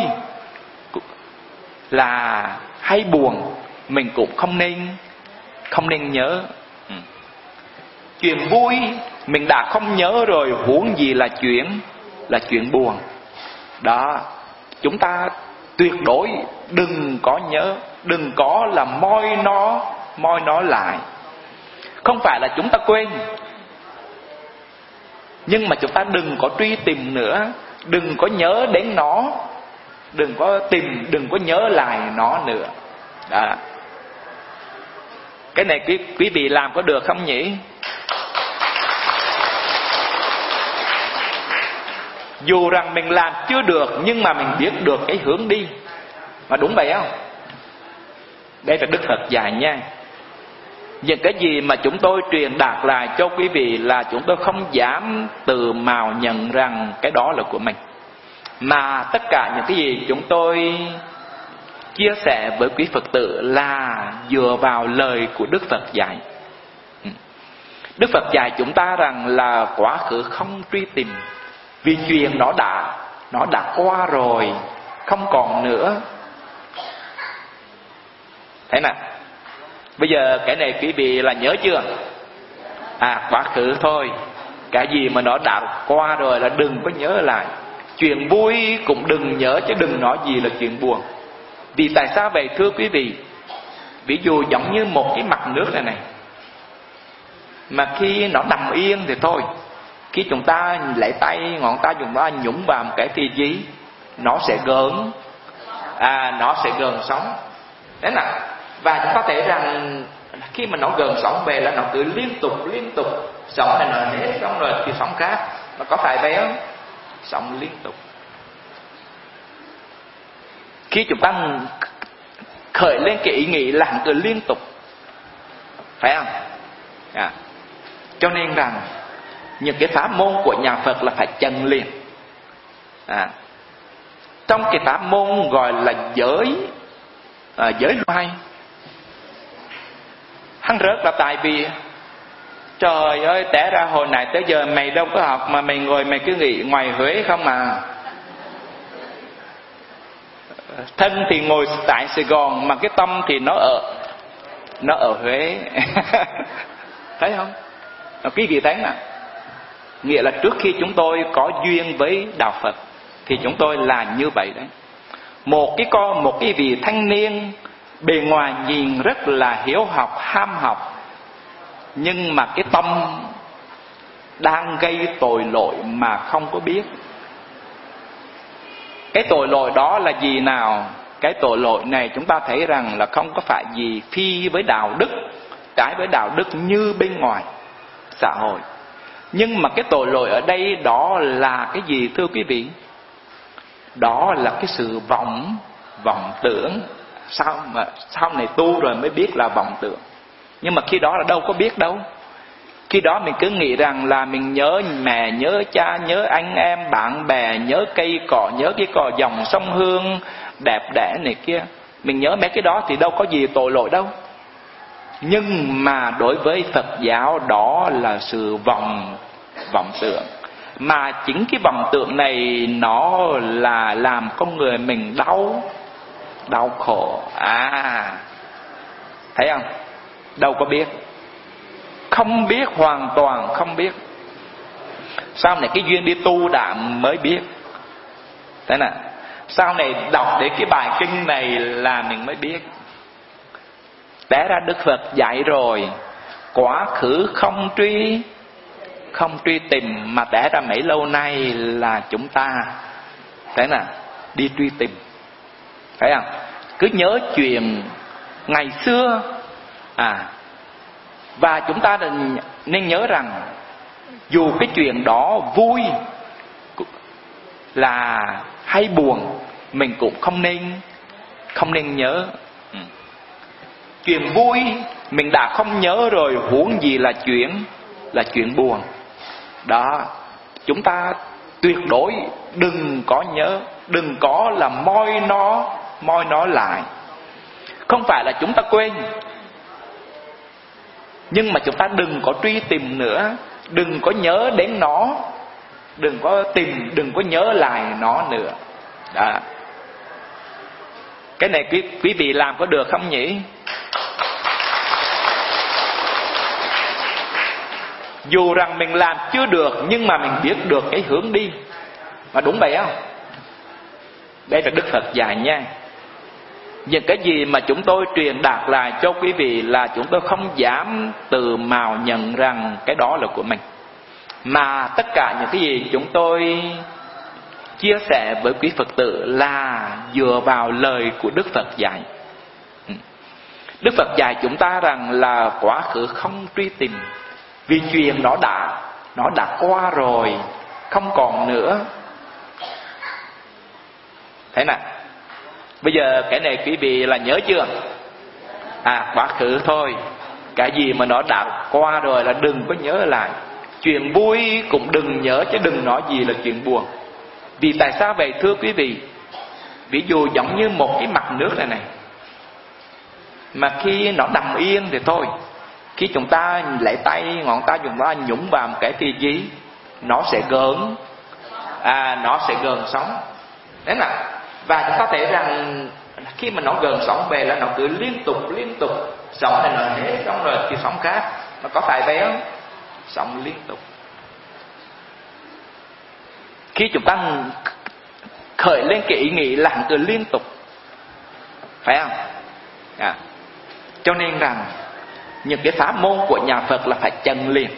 là hay buồn, mình cũng không nên nhớ. Chuyện vui mình đã không nhớ rồi, huống gì là chuyện buồn. Đó, chúng ta tuyệt đối đừng có nhớ, đừng có là moi nó lại. Không phải là chúng ta quên, nhưng mà chúng ta đừng có truy tìm nữa, đừng có nhớ đến nó, đừng có nhớ lại nó nữa. Đó. Cái này quý vị làm có được không nhỉ? Dù rằng mình làm chưa được, nhưng mà mình biết được cái hướng đi. Mà đúng vậy không? Đây là Đức Phật dạy nha. Những cái gì mà chúng tôi truyền đạt lại cho quý vị là chúng tôi không dám từ mào nhận rằng cái đó là của mình. Mà tất cả những cái gì chúng tôi chia sẻ với quý Phật tử là dựa vào lời của Đức Phật dạy. Đức Phật dạy chúng ta rằng là quá khứ không truy tìm, vì chuyện nó đã qua rồi, không còn nữa. Thấy nè, bây giờ cái này quý vị là nhớ chưa? Quá khứ thôi. Cái gì mà nó đã qua rồi là đừng có nhớ lại. Chuyện vui cũng đừng nhớ, chứ đừng nói gì là chuyện buồn. Vì tại sao vậy thưa quý vị? Ví dụ giống như một cái mặt nước này, mà khi nó nằm yên thì thôi, khi chúng ta lấy tay, ngón tay chúng ta nhúng vào một cái thì gì? Nó sẽ gợn, nó sẽ gợn sóng. Đấy nè. Và chúng ta thấy rằng khi mà nó gợn sóng về là nó cứ liên tục, sóng này nó hết xong rồi thì sóng khác. Nó có phải vậy không? Sóng liên tục. Khi chúng ta khởi lên cái ý nghĩ làm cứ liên tục, phải không? Cho nên rằng những cái pháp môn của nhà Phật là phải chân liền. Trong cái pháp môn gọi là giới loài, hắn rớt là tại vì trời ơi, té ra hồi này tới giờ mày đâu có học mà mày ngồi mày cứ nghĩ ngoài Huế không à. Thân thì ngồi tại Sài Gòn mà cái tâm thì nó ở Huế. Thấy không? Quý vị thấy nè, nghĩa là trước khi chúng tôi có duyên với đạo Phật thì chúng tôi là như vậy đấy. Một cái vị thanh niên bề ngoài nhìn rất là hiếu học, ham học, nhưng mà cái tâm đang gây tội lỗi mà không có biết. Cái tội lỗi đó là gì nào? Cái tội lỗi này chúng ta thấy rằng là không có phải gì phi với đạo đức, trái với đạo đức như bên ngoài xã hội. Nhưng mà cái tội lỗi ở đây đó là cái gì thưa quý vị? Đó là cái sự vọng tưởng. Sau này tu rồi mới biết là vọng tưởng. Nhưng mà khi đó là đâu có biết đâu. Khi đó mình cứ nghĩ rằng là mình nhớ mẹ, nhớ cha, nhớ anh em, bạn bè, nhớ cây cỏ, nhớ cái cỏ dòng sông Hương đẹp đẽ này kia. Mình nhớ mấy cái đó thì đâu có gì tội lỗi đâu. Nhưng mà đối với Phật giáo đó là sự vọng tưởng. Mà chính cái vọng tưởng này nó là làm con người mình đau khổ. Thấy không? Đâu có biết. Không biết, hoàn toàn không biết. Sau này cái duyên đi tu đã mới biết. Thế nè, sau này đọc đến cái bài kinh này là mình mới biết. Té ra Đức Phật dạy rồi, quá khứ không truy tìm, mà té ra mấy lâu nay là chúng ta thế nè đi truy tìm. Thấy không? Cứ nhớ chuyện ngày xưa. Và chúng ta nên nhớ rằng dù cái chuyện đó vui là hay buồn, mình cũng không nên nhớ. Chuyện vui mình đã không nhớ rồi, huống gì là chuyện buồn. Đó, chúng ta tuyệt đối đừng có nhớ, đừng có là moi nó lại. Không phải là chúng ta quên, nhưng mà chúng ta đừng có truy tìm nữa, đừng có nhớ đến nó, đừng có nhớ lại nó nữa. Đó. Cái này quý vị làm có được không nhỉ? Dù rằng mình làm chưa được, nhưng mà mình biết được cái hướng đi. Mà đúng vậy không? Đây là Đức Phật dạy nha. Những cái gì mà chúng tôi truyền đạt lại cho quý vị là chúng tôi không dám tự mào nhận rằng cái đó là của mình. Mà tất cả những cái gì chúng tôi chia sẻ với quý Phật tử là dựa vào lời của Đức Phật dạy. Đức Phật dạy chúng ta rằng là quá khứ không truy tìm, vì chuyện nó đã qua rồi, không còn nữa. Thế nào? Bây giờ cái này quý vị là nhớ chưa? Quá khứ thôi. Cái gì mà nó đã qua rồi là đừng có nhớ lại. Chuyện vui cũng đừng nhớ, chứ đừng nói gì là chuyện buồn. Vì tại sao vậy thưa quý vị? Ví dụ giống như một cái mặt nước này, mà khi nó nằm yên thì thôi, khi chúng ta lấy tay, ngón tay chúng ta nhúng vào một cái thì gì? Nó sẽ gợn, nó sẽ gợn sóng. Đấy là. Và chúng ta thấy rằng Khi mà nó gần sóng về là nó cứ liên tục, sóng này nó hết xong rồi thì sóng khác. Nó có phải vậy không? Sóng liên tục. Khi chúng ta khởi lên cái ý nghĩ là cứ liên tục, phải không? Cho nên rằng những cái pháp môn của nhà Phật là phải chân liền.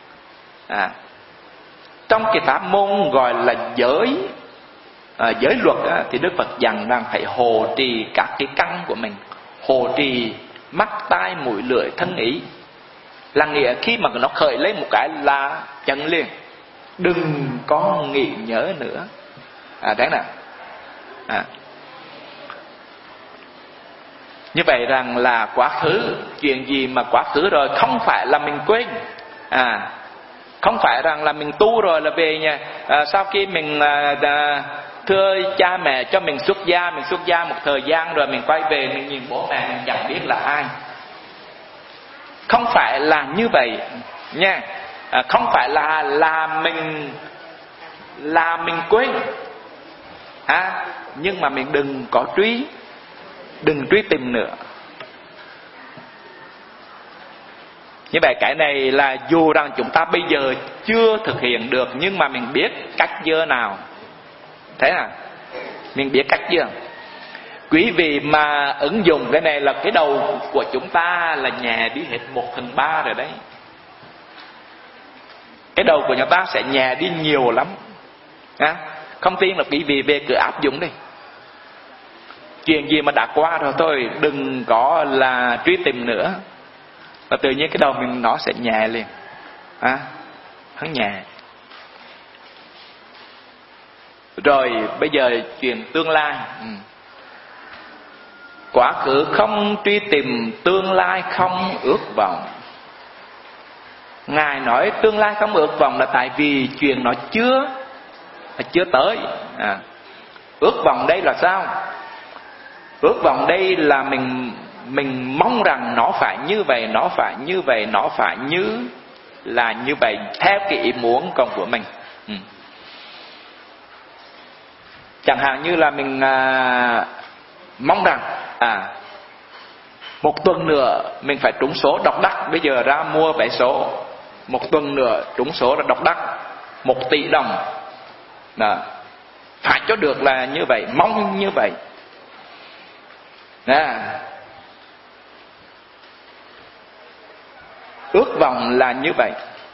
Trong cái pháp môn gọi là giới luật thì Đức Phật dặn rằng phải hộ trì các cái căn của mình, hộ trì mắt, tai, mũi, lưỡi, thân, ý. Là nghĩa khi mà nó khởi lên một cái là chân liền, đừng có nghĩ nhớ nữa. Đấy nè. Như vậy rằng là quá khứ, chuyện gì mà quá khứ rồi không phải là mình quên. Không phải rằng là mình tu rồi là về nhà, sau khi mình thưa cha mẹ cho mình xuất gia một thời gian rồi mình quay về mình nhìn bố mẹ mình chẳng biết là ai. Không phải là như vậy nha. Không phải là mình quên. Nhưng mà mình đừng truy tìm nữa. Như vậy cái này là dù rằng chúng ta bây giờ chưa thực hiện được, nhưng mà mình biết cách dơ nào. Thế à? Mình biết cách dơ. Quý vị mà ứng dụng cái này là cái đầu của chúng ta là nhẹ đi hết 1/3 rồi đấy. Cái đầu của chúng ta sẽ nhẹ đi nhiều lắm. Không tin là quý vị về cứ áp dụng đi. Chuyện gì mà đã qua rồi thôi, đừng có là truy tìm nữa. Và tự nhiên cái đầu mình nó sẽ nhẹ liền. Hắn nhẹ. Rồi bây giờ chuyện tương lai. Quá khứ không truy tìm, tương lai không ước vọng. Ngài nói tương lai không ước vọng là tại vì chuyện nó chưa tới. Ước vọng đây là sao? Ước vọng đây là mình mong rằng nó phải như vậy, nó phải như vậy, nó phải như vậy theo cái ý muốn còn của mình. Chẳng hạn như là mình mong rằng một tuần nữa mình phải trúng số độc đắc. Bây giờ ra mua vé số, một tuần nữa trúng số là độc đắc 1 tỷ đồng. Phải cho được là như vậy, mong như vậy. Ước vọng là như vậy.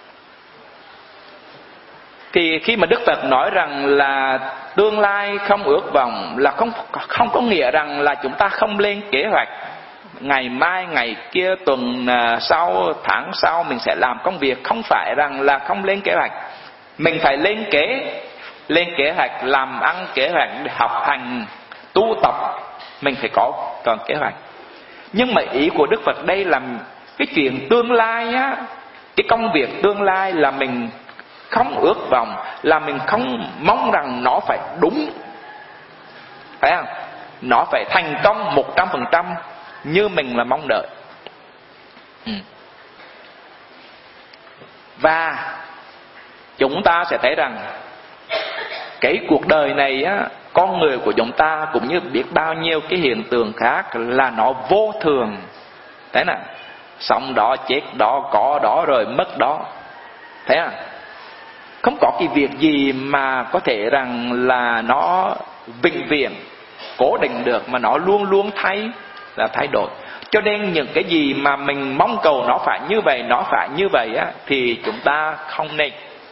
Thì khi mà Đức Phật nói rằng là tương lai không ước vọng là không có nghĩa rằng là chúng ta không lên kế hoạch. Ngày mai, ngày kia, tuần sau, tháng sau mình sẽ làm công việc. Không phải rằng là không lên kế hoạch. Mình phải lên kế hoạch, làm ăn kế hoạch, học hành, tu tập. Mình phải có kế hoạch. Nhưng mà ý của Đức Phật đây là cái chuyện tương lai á, cái công việc tương lai là mình không ước vọng, là mình không mong rằng nó phải đúng, phải không? Nó phải thành công 100% như mình là mong đợi. Và chúng ta sẽ thấy rằng cái cuộc đời này á, con người của chúng ta cũng như biết bao nhiêu cái hiện tượng khác là nó vô thường. Thế nào? Sống đó, chết đó, có đó rồi mất đó. Thế à? Không có cái việc gì mà có thể rằng là nó vĩnh viễn cố định được, mà nó luôn luôn thay đổi. Cho nên những cái gì mà mình mong cầu nó phải như vậy, nó phải như vậy á, thì chúng ta không nên.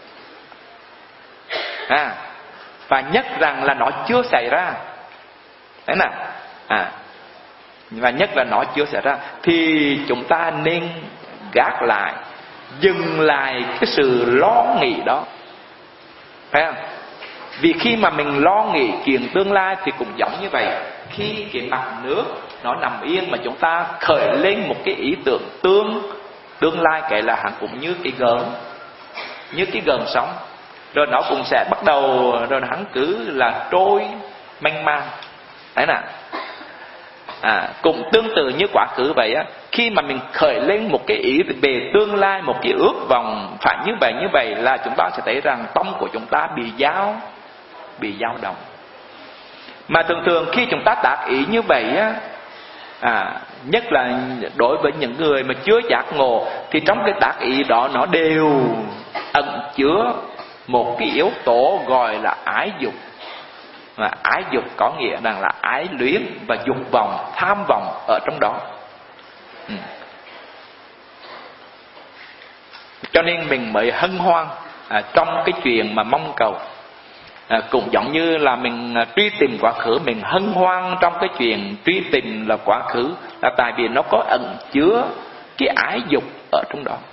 Và nhất rằng là nó chưa xảy ra. Thế nào? Và nhất là nó chưa xảy ra thì chúng ta nên gác lại, dừng lại cái sự lo nghĩ đó. Phải không? Vì khi mà mình lo nghĩ chuyện tương lai thì cũng giống như vậy. Khi cái mặt nước nó nằm yên mà chúng ta khởi lên một cái ý tưởng tương lai, kể là hẳn cũng như cái gợn sóng, rồi nó cũng sẽ bắt đầu, rồi hắn cứ là trôi mênh mang. Đấy nè. Cũng tương tự như quá khứ vậy á. Khi mà mình khởi lên một cái ý về tương lai, một cái ước vọng phải như vậy là chúng ta sẽ thấy rằng tâm của chúng ta bị dao động. Mà thường thường khi chúng ta tác ý như vậy á, nhất là đối với những người mà chưa giác ngộ, thì trong cái tác ý đó nó đều ẩn chứa một cái yếu tố gọi là ái dục. Mà ái dục có nghĩa rằng là ái luyến và dục vọng, tham vọng ở trong đó. Cho nên mình mới hân hoan trong cái chuyện mà mong cầu. Cũng giống như là mình truy tìm quá khứ, mình hân hoan trong cái chuyện truy tìm là quá khứ, là tại vì nó có ẩn chứa cái ái dục ở trong đó.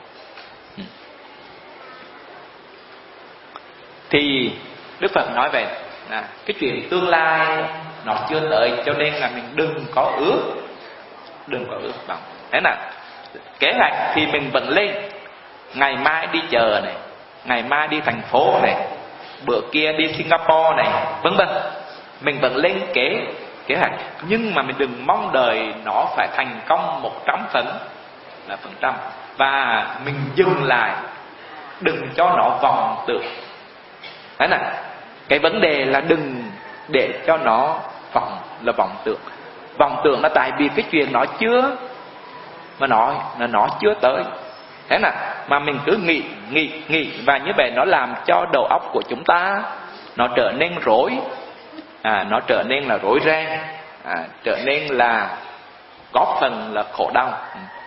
Thì Đức Phật nói vậy, cái chuyện tương lai nó chưa tới, cho nên là mình đừng có ước vọng. Thế nào, kế hoạch thì mình vẫn lên, ngày mai đi chợ này, ngày mai đi thành phố này, bữa kia đi Singapore này, vân vân. Mình vẫn lên kế hoạch, nhưng mà mình đừng mong đợi nó phải thành công 100%. Và mình dừng lại, đừng cho nó vọng tưởng. Đấy nè, cái vấn đề là đừng để cho nó vọng tưởng. Vọng tưởng là tại vì cái chuyện nó chưa, mà nó chưa tới. Thế nè, mà mình cứ nghĩ, và như vậy nó làm cho đầu óc của chúng ta nó trở nên rối, nó trở nên là rối ren, trở nên là góp phần là khổ đau.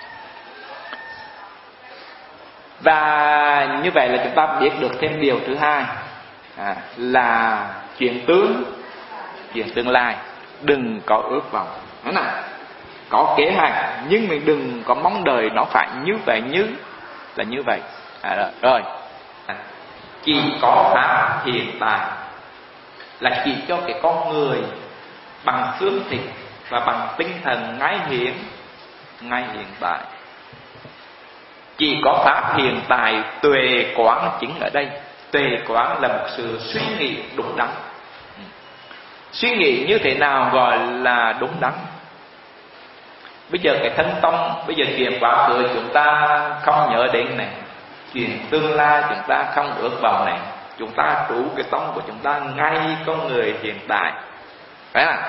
Và như vậy là chúng ta biết được thêm điều thứ hai, là chuyện tương lai đừng có ước vọng. Thế nào, có kế hoạch nhưng mình đừng có mong đợi nó phải như vậy, như vậy. Rồi, chỉ có pháp hiện tại là chỉ cho cái con người bằng phương tiện và bằng tinh thần ngay hiện tại. Chỉ có pháp hiện tại tuệ quán chính ở đây. Tuệ quán là một sự suy nghĩ đúng đắn. Suy nghĩ như thế nào gọi là đúng đắn? Bây giờ cái thân tâm, bây giờ chuyện quá khứ chúng ta không nhớ đến này, chuyện tương lai chúng ta không ước vọng này, chúng ta trú cái tâm của chúng ta ngay con người hiện tại. Phải không?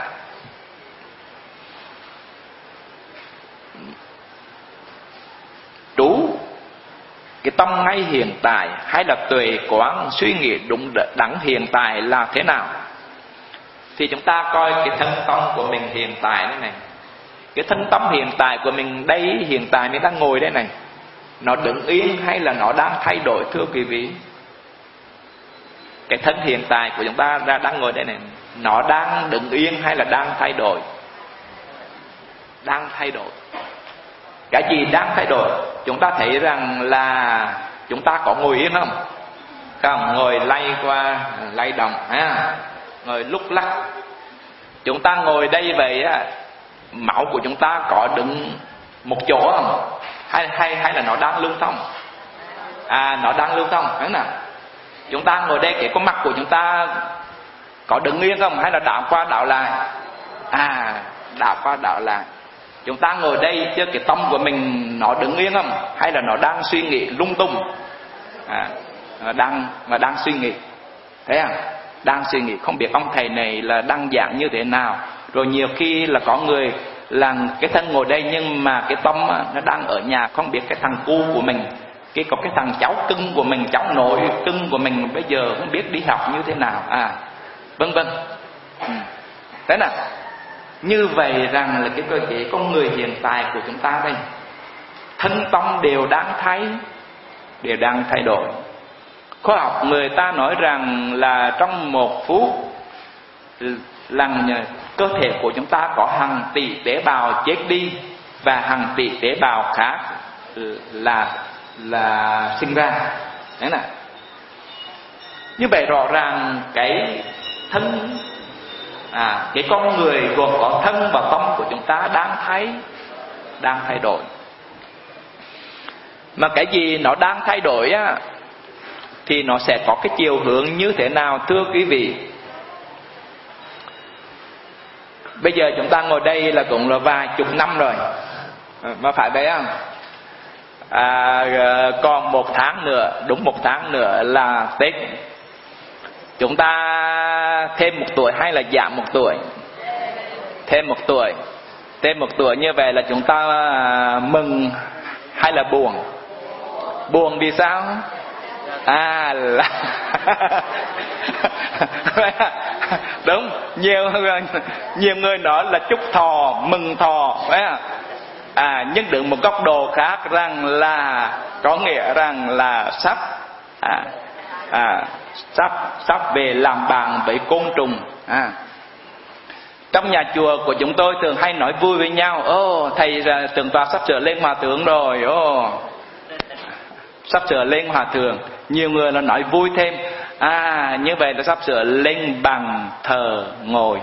Trú cái tâm ngay hiện tại, hay là tuệ quán suy nghĩ đúng đắn hiện tại là thế nào? Thì chúng ta coi cái thân tâm của mình hiện tại thế này. Cái thân tâm hiện tại của mình đây, hiện tại mình đang ngồi đây này, nó đứng yên hay là nó đang thay đổi, thưa quý vị? Cái thân hiện tại của chúng ta đang ngồi đây này, nó đang đứng yên hay là đang thay đổi? Đang thay đổi. Cái gì đang thay đổi? Chúng ta thấy rằng là chúng ta có ngồi yên không? Không, ngồi lay qua lay động, ngồi lúc lắc. Chúng ta ngồi đây vậy á, máu của chúng ta có đứng một chỗ không? Hay là nó đang lưu thông? Nó đang lưu thông, phải không? Chúng ta ngồi đây, cái con mắt của chúng ta có đứng yên không? Hay là đảo qua đảo lại? Đảo qua đảo lại. Chúng ta ngồi đây chứ cái tâm của mình nó đứng yên không? Hay là nó đang suy nghĩ lung tung? Đang suy nghĩ. Thấy không? Đang suy nghĩ, không biết ông thầy này là đang giảng như thế nào. Rồi nhiều khi là có người là cái thân ngồi đây nhưng mà cái tâm nó đang ở nhà, không biết cái thằng cu của mình, có cái thằng cháu cưng của mình, cháu nội cưng của mình bây giờ không biết đi học như thế nào, vân vân. Thế nào? Như vậy rằng là cái cơ chế con người hiện tại của chúng ta đây, thân tâm đều đang thay đổi. Khoa học người ta nói rằng là trong 1 phút là cơ thể của chúng ta có hàng tỷ tế bào chết đi và hàng tỷ tế bào khác là sinh ra. Đấy nè. Như vậy rõ ràng cái thân, cái con người gồm có thân và tâm của chúng ta đang thay đổi. Mà cái gì nó đang thay đổi á, thì nó sẽ có cái chiều hướng như thế nào, thưa quý vị? Bây giờ chúng ta ngồi đây là cũng là vài chục năm rồi, mà phải vậy không? Còn 1 tháng nữa, đúng 1 tháng nữa là Tết. Chúng ta thêm 1 tuổi hay là giảm 1 tuổi? Thêm 1 tuổi. Thêm 1 tuổi như vậy là chúng ta mừng hay là buồn? Buồn vì sao? Là đúng, nhiều người nói là chúc thọ, mừng thọ, nhưng đứng một góc độ khác rằng là có nghĩa rằng là sắp về làm bạn với côn trùng. Trong nhà chùa của chúng tôi thường hay nói vui với nhau: thầy Thượng tọa sắp sửa lên hòa thượng rồi, sắp sửa lên hòa thượng. Nhiều người là nói vui thêm: như vậy là sắp sửa lên bằng thờ ngồi.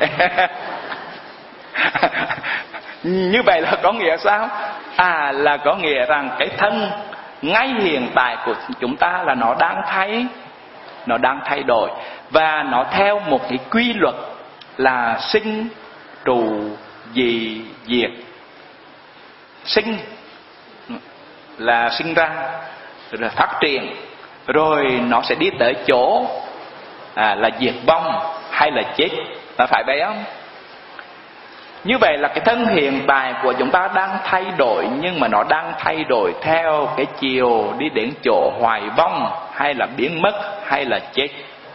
Như vậy là có nghĩa sao? Là có nghĩa rằng cái thân ngay hiện tại của chúng ta là nó đang thay đổi, và nó theo một cái quy luật là sinh trụ dị diệt. Sinh là sinh ra, rồi phát triển, rồi nó sẽ đi tới chỗ là diệt vong hay là chết, là phải vậy không? Như vậy là cái thân hiện tại của chúng ta đang thay đổi, nhưng mà nó đang thay đổi theo cái chiều đi đến chỗ hoại vong hay là biến mất hay là chết.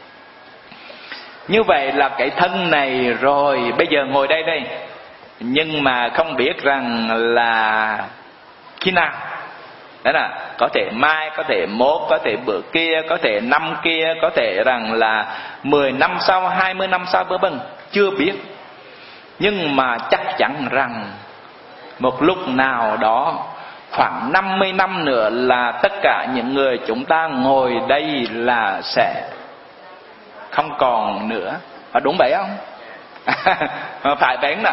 Như vậy là cái thân này rồi bây giờ ngồi đây, nhưng mà không biết rằng là khi nào. Đó là có thể mai, có thể mốt, có thể bữa kia, có thể năm kia, có thể rằng là 10 năm sau, 20 năm sau, chưa biết. Nhưng mà chắc chắn rằng một lúc nào đó, khoảng 50 năm nữa là tất cả những người chúng ta ngồi đây là sẽ không còn nữa. Đúng vậy không? Phải vậy nè.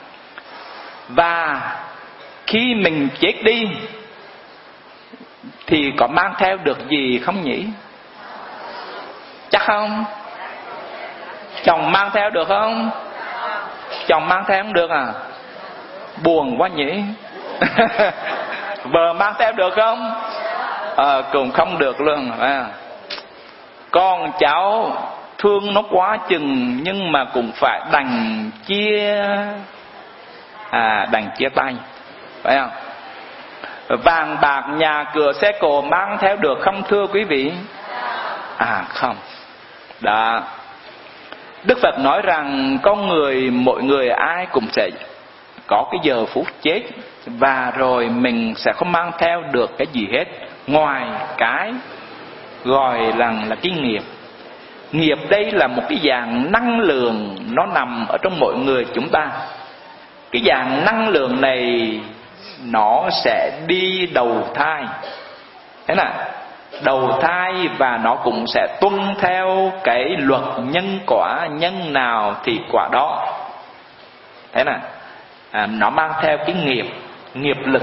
Và khi mình chết đi thì có mang theo được gì không nhỉ? Chắc không? Chồng mang theo được không? Chồng mang theo không được à? Buồn quá nhỉ. Vợ mang theo được không? Cũng không được luôn. Con cháu thương nó quá chừng, nhưng mà cũng phải đành chia tay, phải không? Vàng bạc nhà cửa xe cộ mang theo được không thưa quý vị? Không. Đó. Đức Phật nói rằng con người, mỗi người ai cũng sẽ có cái giờ phút chết, và rồi mình sẽ không mang theo được cái gì hết ngoài cái gọi rằng là cái nghiệp. Nghiệp đây là một cái dạng năng lượng, nó nằm ở trong mỗi người chúng ta. Cái dạng năng lượng này nó sẽ đi đầu thai, thế nào? Đầu thai, và nó cũng sẽ tuân theo cái luật nhân quả, nhân nào thì quả đó. Thế nào? Nó mang theo cái nghiệp lực.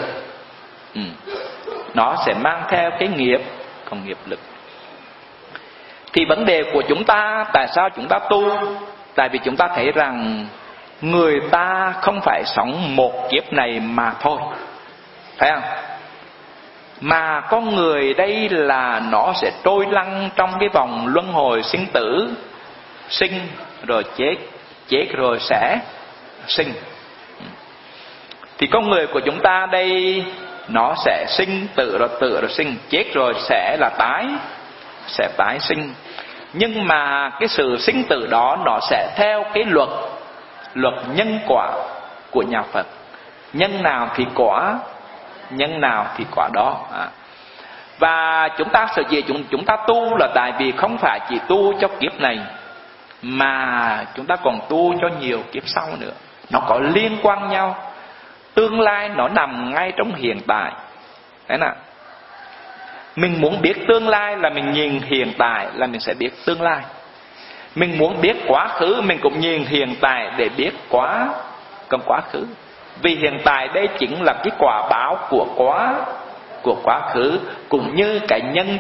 Nó sẽ mang theo cái nghiệp, còn nghiệp lực. Thì vấn đề của chúng ta, tại sao chúng ta tu? Tại vì chúng ta thấy rằng người ta không phải sống một kiếp này mà thôi, phải không? Mà con người đây là nó sẽ trôi lăn trong cái vòng luân hồi sinh tử. Sinh rồi chết, chết rồi sẽ sinh. Thì con người của chúng ta đây nó sẽ sinh tử rồi sinh, chết rồi sẽ là tái sinh. Nhưng mà cái sự sinh tử đó nó sẽ theo cái luật nhân quả của nhà Phật. Nhân nào thì quả, nhân nào thì quả đó. Và chúng ta sở dĩ chúng ta tu là tại vì không phải chỉ tu cho kiếp này, mà chúng ta còn tu cho nhiều kiếp sau nữa. Nó có liên quan nhau. Tương lai nó nằm ngay trong hiện tại. Thế nào? Mình muốn biết tương lai là mình nhìn hiện tại là mình sẽ biết tương lai. Mình muốn biết quá khứ, mình cũng nhìn hiện tại để biết quá khứ. Vì hiện tại đây chính là cái quả báo của quá khứ, cũng như cái nhân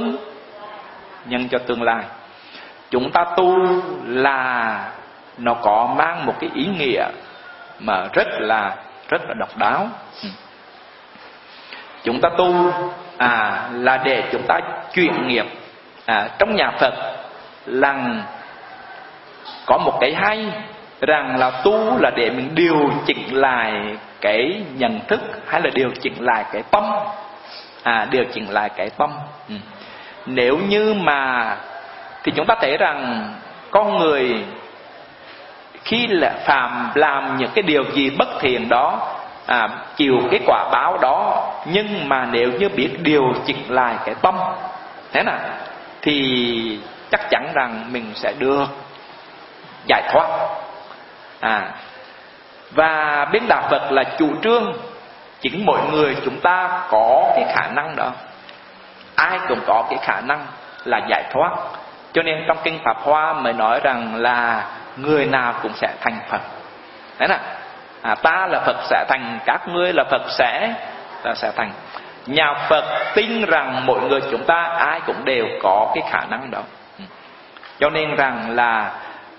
cho tương lai. Chúng ta tu là nó có mang một cái ý nghĩa mà rất là độc đáo. Chúng ta tu là để chúng ta chuyển nghiệp. Trong nhà Phật là có một cái hay rằng là tu là để mình điều chỉnh lại cái nhận thức hay là điều chỉnh lại cái tâm. Điều chỉnh lại cái tâm. Nếu như mà thì chúng ta thấy rằng con người khi là phạm làm những cái điều gì bất thiện đó, chịu cái quả báo đó, nhưng mà nếu như biết điều chỉnh lại cái tâm, thế nào, thì chắc chắn rằng mình sẽ được giải thoát. Và bên đạo Phật là chủ trương chính mỗi người chúng ta có cái khả năng đó, ai cũng có cái khả năng là giải thoát. Cho nên trong kinh Pháp Hoa mới nói rằng là người nào cũng sẽ thành Phật. Thế nào? Ta là Phật sẽ thành, các ngươi là Phật sẽ thành. Nhà Phật tin rằng mỗi người chúng ta ai cũng đều có cái khả năng đó. Cho nên rằng là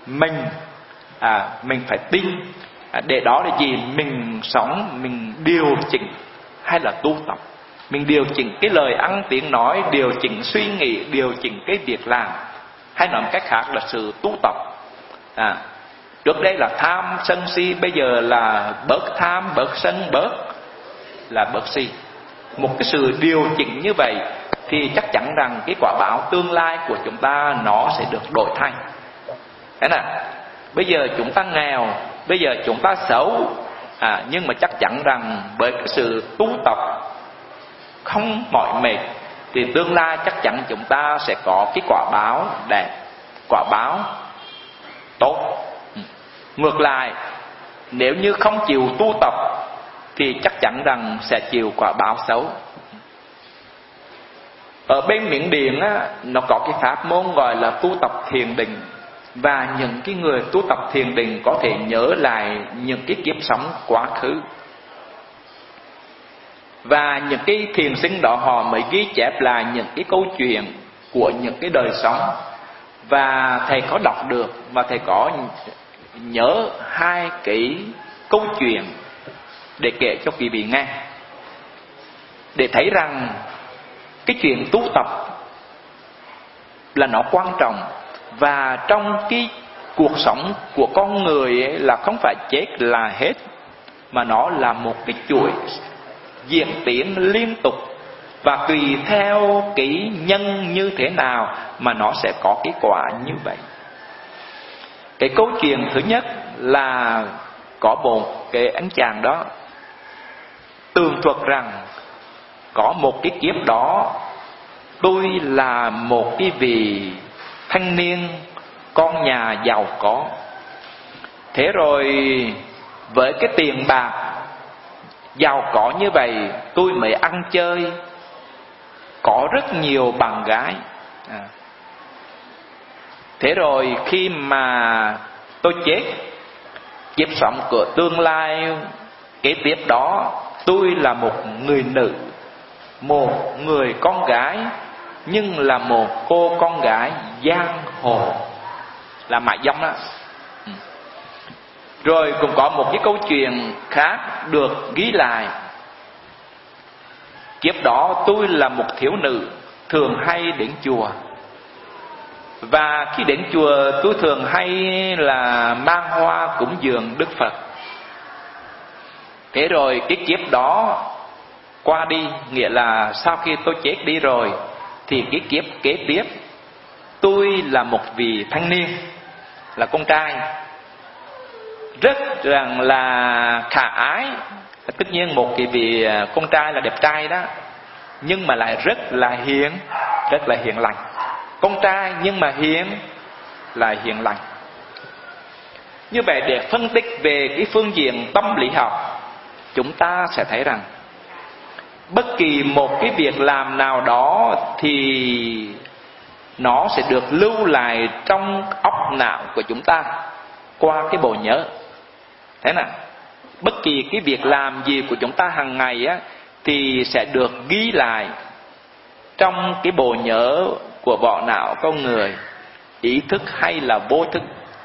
mình phải tin, để đó là gì? Mình sống, mình điều chỉnh hay là tu tập. Mình điều chỉnh cái lời ăn tiếng nói, điều chỉnh suy nghĩ, điều chỉnh cái việc làm, hay nói một cách khác là sự tu tập. Trước đây là tham sân si, bây giờ là bớt tham, bớt sân, bớt si. Một cái sự điều chỉnh như vậy thì chắc chắn rằng cái quả báo tương lai của chúng ta nó sẽ được đổi thay. Thế nào? Bây giờ chúng ta nghèo, bây giờ chúng ta xấu, nhưng mà chắc chắn rằng bởi cái sự tu tập không mỏi mệt thì tương lai chắc chắn chúng ta sẽ có cái quả báo đẹp, quả báo tốt. Ngược lại, nếu như không chịu tu tập thì chắc chắn rằng sẽ chịu quả báo xấu. Ở bên Miến Điện nó có cái pháp môn gọi là tu tập thiền định. Và những cái người tu tập thiền định có thể nhớ lại những cái kiếp sống quá khứ. Và những cái thiền sinh đó họ mới ghi chép lại những cái câu chuyện của những cái đời sống. Và thầy có đọc được và thầy có nhớ hai cái câu chuyện để kể cho quý vị nghe, để thấy rằng cái chuyện tu tập là nó quan trọng. Và trong cái cuộc sống của con người ấy là không phải chết là hết, mà nó là một cái chuỗi diễn tiến liên tục. Và tùy theo cái nhân như thế nào mà nó sẽ có cái quả như vậy. Cái câu chuyện thứ nhất là có một cái anh chàng đó tường thuật rằng có một cái kiếp đó tôi là một cái vị thanh niên con nhà giàu có. Thế rồi với cái tiền bạc giàu có như vậy, tôi mới ăn chơi, có rất nhiều bạn gái. Thế rồi khi mà tôi chết, kiếp sống của tương lai kế tiếp đó, tôi là một người nữ, một người con gái, nhưng là một cô con gái giang hồ, là mại dâm đó. Rồi cũng có một cái câu chuyện khác được ghi lại. Kiếp đó tôi là một thiếu nữ thường hay đến chùa. Và khi đến chùa tôi thường hay là mang hoa cúng dường Đức Phật. Thế rồi cái kiếp đó qua đi, nghĩa là sau khi tôi chết đi rồi, thì cái kiếp kế tiếp tôi là một vị thanh niên, là con trai, rất rằng là khả ái. Tất nhiên một cái vị con trai là đẹp trai đó, nhưng mà lại rất là hiền lành. Con trai nhưng mà là hiền lành. Như vậy để phân tích về cái phương diện tâm lý học, chúng ta sẽ thấy rằng bất kỳ một cái việc làm nào đó thì nó sẽ được lưu lại trong óc não của chúng ta qua cái bộ nhớ. Thế nào? Bất kỳ cái việc làm gì của chúng ta hàng ngày á, thì sẽ được ghi lại trong cái bộ nhớ của bộ não con người, ý thức hay là vô thức.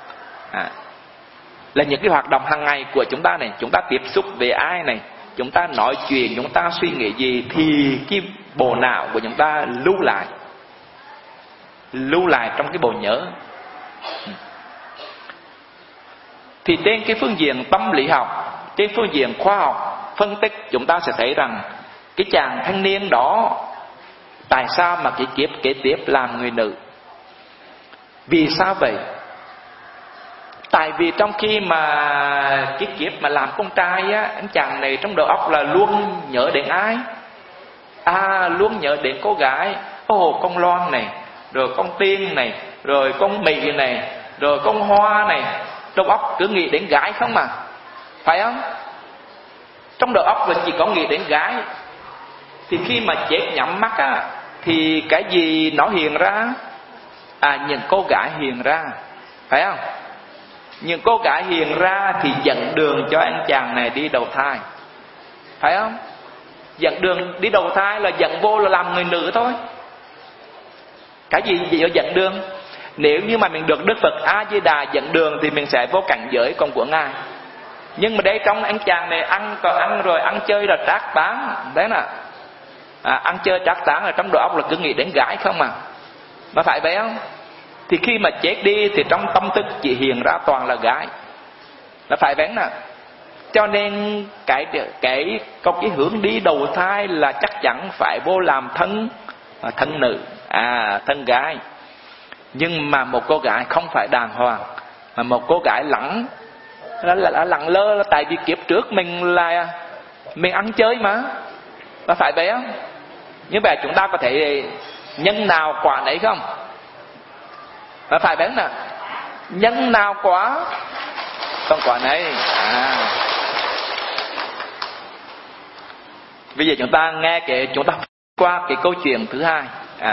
Là những cái hoạt động hàng ngày của chúng ta này, chúng ta tiếp xúc với ai này, chúng ta nói chuyện, chúng ta suy nghĩ gì, thì cái bộ não của chúng ta lưu lại trong cái bộ nhớ. Thì trên cái phương diện tâm lý học, trên phương diện khoa học phân tích, chúng ta sẽ thấy rằng cái chàng thanh niên đó tại sao mà cái kiếp kế tiếp làm người nữ? Vì sao vậy? Tại vì trong khi mà cái kiếp mà làm con trai á, anh chàng này trong đầu óc là luôn nhớ đến ai? Luôn nhớ đến cô gái. Con Loan này, rồi con Tiên này, rồi con Mị này, rồi con Hoa này. Trong óc cứ nghĩ đến gái không mà, phải không? Trong đầu óc là chỉ có nghĩ đến gái. Thì khi mà chết nhắm mắt á, thì cái gì nó hiện ra? Những cô gái hiện ra, phải không? Những cô gái hiện ra thì dẫn đường cho anh chàng này đi đầu thai, phải không? Dẫn đường đi đầu thai là dẫn vô là làm người nữ thôi. Cái gì ở dẫn đường? Nếu như mà mình được Đức Phật A Di Đà dẫn đường thì mình sẽ vô cảnh giới còn của Ngài. Nhưng mà đây trong anh chàng này ăn rồi ăn chơi là trác tán, đấy nè. Ăn chơi trác tán là trong đầu óc là cứ nghĩ đến gái không mà. Nó phải vậy không? Thì khi mà chết đi thì trong tâm thức chỉ hiện ra toàn là gái. Nó phải vậy nè. Cho nên có cái hướng đi đầu thai là chắc chắn phải vô làm thân nữ, thân gái. Nhưng mà một cô gái không phải đàng hoàng, mà một cô gái lẳng lơ là tại vì kiếp trước mình ăn chơi mà. Nó phải vậy không? Như vậy chúng ta có thể nhân nào quả nấy không? Nó phải vậy nè. Nhân nào quả con quả nấy. Bây giờ chúng ta nghe chúng ta qua cái câu chuyện thứ hai.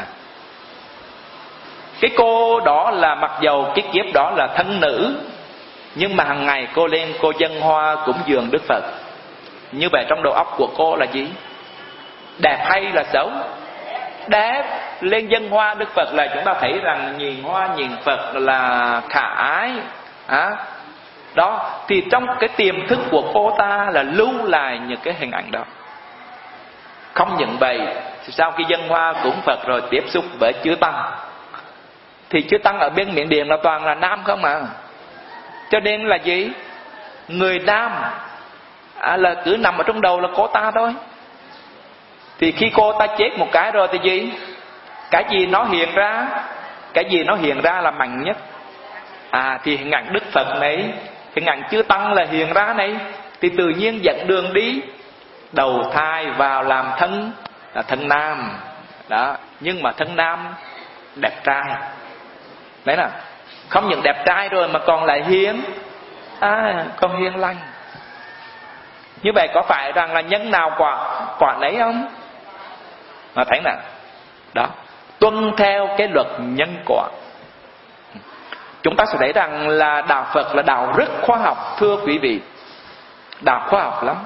Cái cô đó là mặc dầu cái kiếp đó là thân nữ, nhưng mà hàng ngày cô lên cô dâng hoa cúng dường Đức Phật. Như vậy trong đầu óc của cô là gì? Đẹp hay là xấu? Đẹp. Lên dâng hoa Đức Phật là chúng ta thấy rằng nhìn hoa nhìn Phật là khả ái. Đó. Thì trong cái tiềm thức của cô ta là lưu lại những cái hình ảnh đó. Không những vậy, sau khi dâng hoa cúng Phật rồi tiếp xúc với chư tăng, thì chư tăng ở bên Miến Điện là toàn là nam không à. Cho nên là gì? Người nam là cứ nằm ở trong đầu là cô ta thôi. Thì khi cô ta chết một cái rồi thì gì? Cái gì nó hiện ra? Cái gì nó hiện ra là mạnh nhất? Thì hình ảnh Đức Phật này, hình ảnh chư tăng là hiện ra này, thì tự nhiên dẫn đường đi đầu thai vào làm thân nam đó. Nhưng mà thân nam đẹp trai, đấy nè. Không những đẹp trai rồi mà còn lại hiền, còn hiền lành. Như vậy có phải rằng là nhân nào quả nấy không? Mà thấy nè, đó, tuân theo cái luật nhân quả. Chúng ta sẽ thấy rằng là đạo Phật là đạo rất khoa học, thưa quý vị. Đạo khoa học lắm.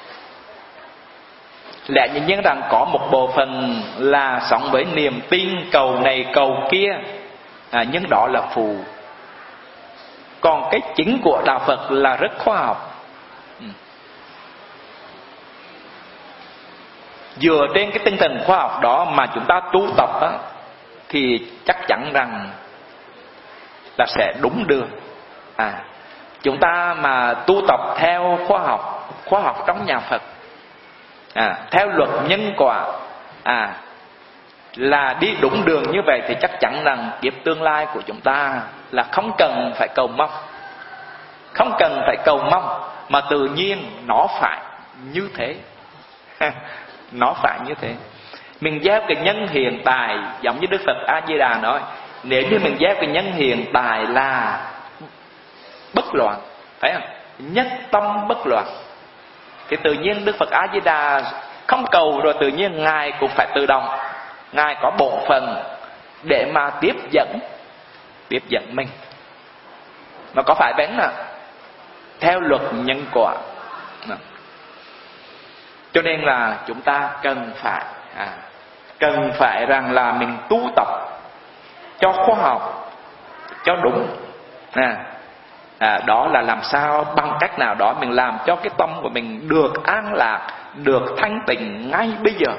Lẽ nhiên rằng có một bộ phận là sống với niềm tin cầu này cầu kia, nhưng đó là phù. Còn cái chính của đạo Phật là rất khoa học. Dựa trên cái tinh thần khoa học đó mà chúng ta tu tập á, thì chắc chắn rằng là sẽ đúng đường. Chúng ta mà tu tập theo khoa học trong nhà Phật, theo luật nhân quả, là đi đúng đường như vậy thì chắc chắn rằng kiếp tương lai của chúng ta là không cần phải cầu mong. Không cần phải cầu mong, mà tự nhiên nó phải như thế. Nó phải như thế. Mình gieo cái nhân hiện tại, giống như Đức Phật A Di Đà nói, nếu như mình gieo cái nhân hiện tại là bất loạn, phải không? Nhất tâm bất loạn, thì tự nhiên Đức Phật A Di Đà không cầu rồi tự nhiên Ngài cũng phải tự động, Ngài có bổn phận để mà tiếp dẫn mình. Nó có phải bén theo luật nhân quả. Cho nên là chúng ta cần phải rằng là mình tu tập cho khoa học, cho đúng. Đó là làm sao bằng cách nào đó mình làm cho cái tâm của mình được an lạc, được thanh tịnh ngay bây giờ.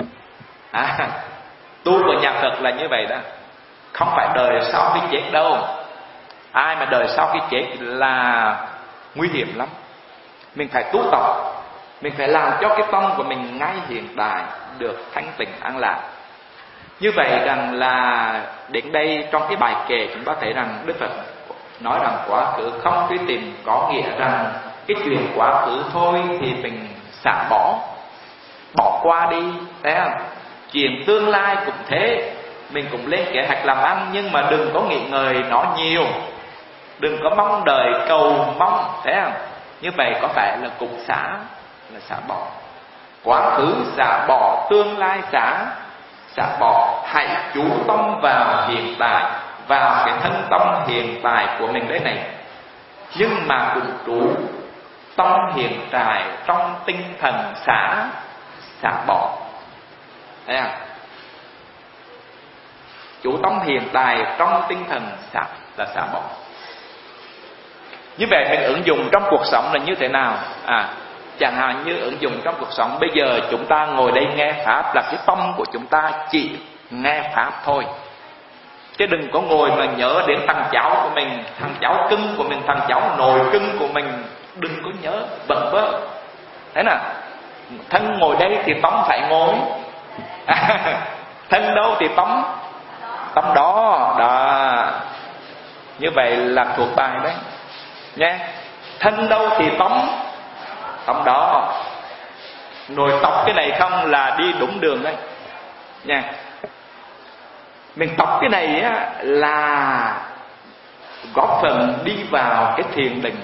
Tu của nhà Phật là như vậy đó, không phải đời sau khi chết đâu. Ai mà đời sau khi chết là nguy hiểm lắm. Mình phải tu tập, mình phải làm cho cái tâm của mình ngay hiện tại được thanh tịnh an lạc. Như vậy rằng là đến đây trong cái bài kệ chúng ta thấy rằng Đức Phật nói rằng quá khứ không truy tìm, có nghĩa rằng cái chuyện quá khứ thôi thì mình xả bỏ qua đi, thấy không? Chuyện tương lai cũng thế, mình cũng lên kế hoạch làm ăn, nhưng mà đừng có nghĩ ngợi nó nhiều, đừng có mong đợi cầu mong, thấy không? Như vậy có phải là cũng xả bỏ. Quá khứ xả bỏ, tương lai xả bỏ. Hãy chú tâm vào hiện tại, vào cái thân tâm hiện tại của mình đấy này, nhưng mà cũng trú tâm hiện tại trong tinh thần xả bỏ. Thấy không? Chủ tâm hiện tại trong tinh thần xả bỏ. Như vậy mình ứng dụng trong cuộc sống là như thế nào? Chẳng hạn như ứng dụng trong cuộc sống, bây giờ chúng ta ngồi đây nghe pháp là cái tâm của chúng ta chỉ nghe pháp thôi, chứ đừng có ngồi mà nhớ đến thằng cháu của mình, thằng cháu cưng của mình, thằng cháu nội cưng của mình, đừng có nhớ vẩn vơ. Thế nào? Thân ngồi đây thì tâm phải ngồi, thân đâu thì tâm đó. Như vậy là thuộc bài đấy nha. Thân đâu thì tâm đó. Nồi tóc cái này không là đi đúng đường đấy nha. Mình tóc cái này á là góp phần đi vào cái thiền định.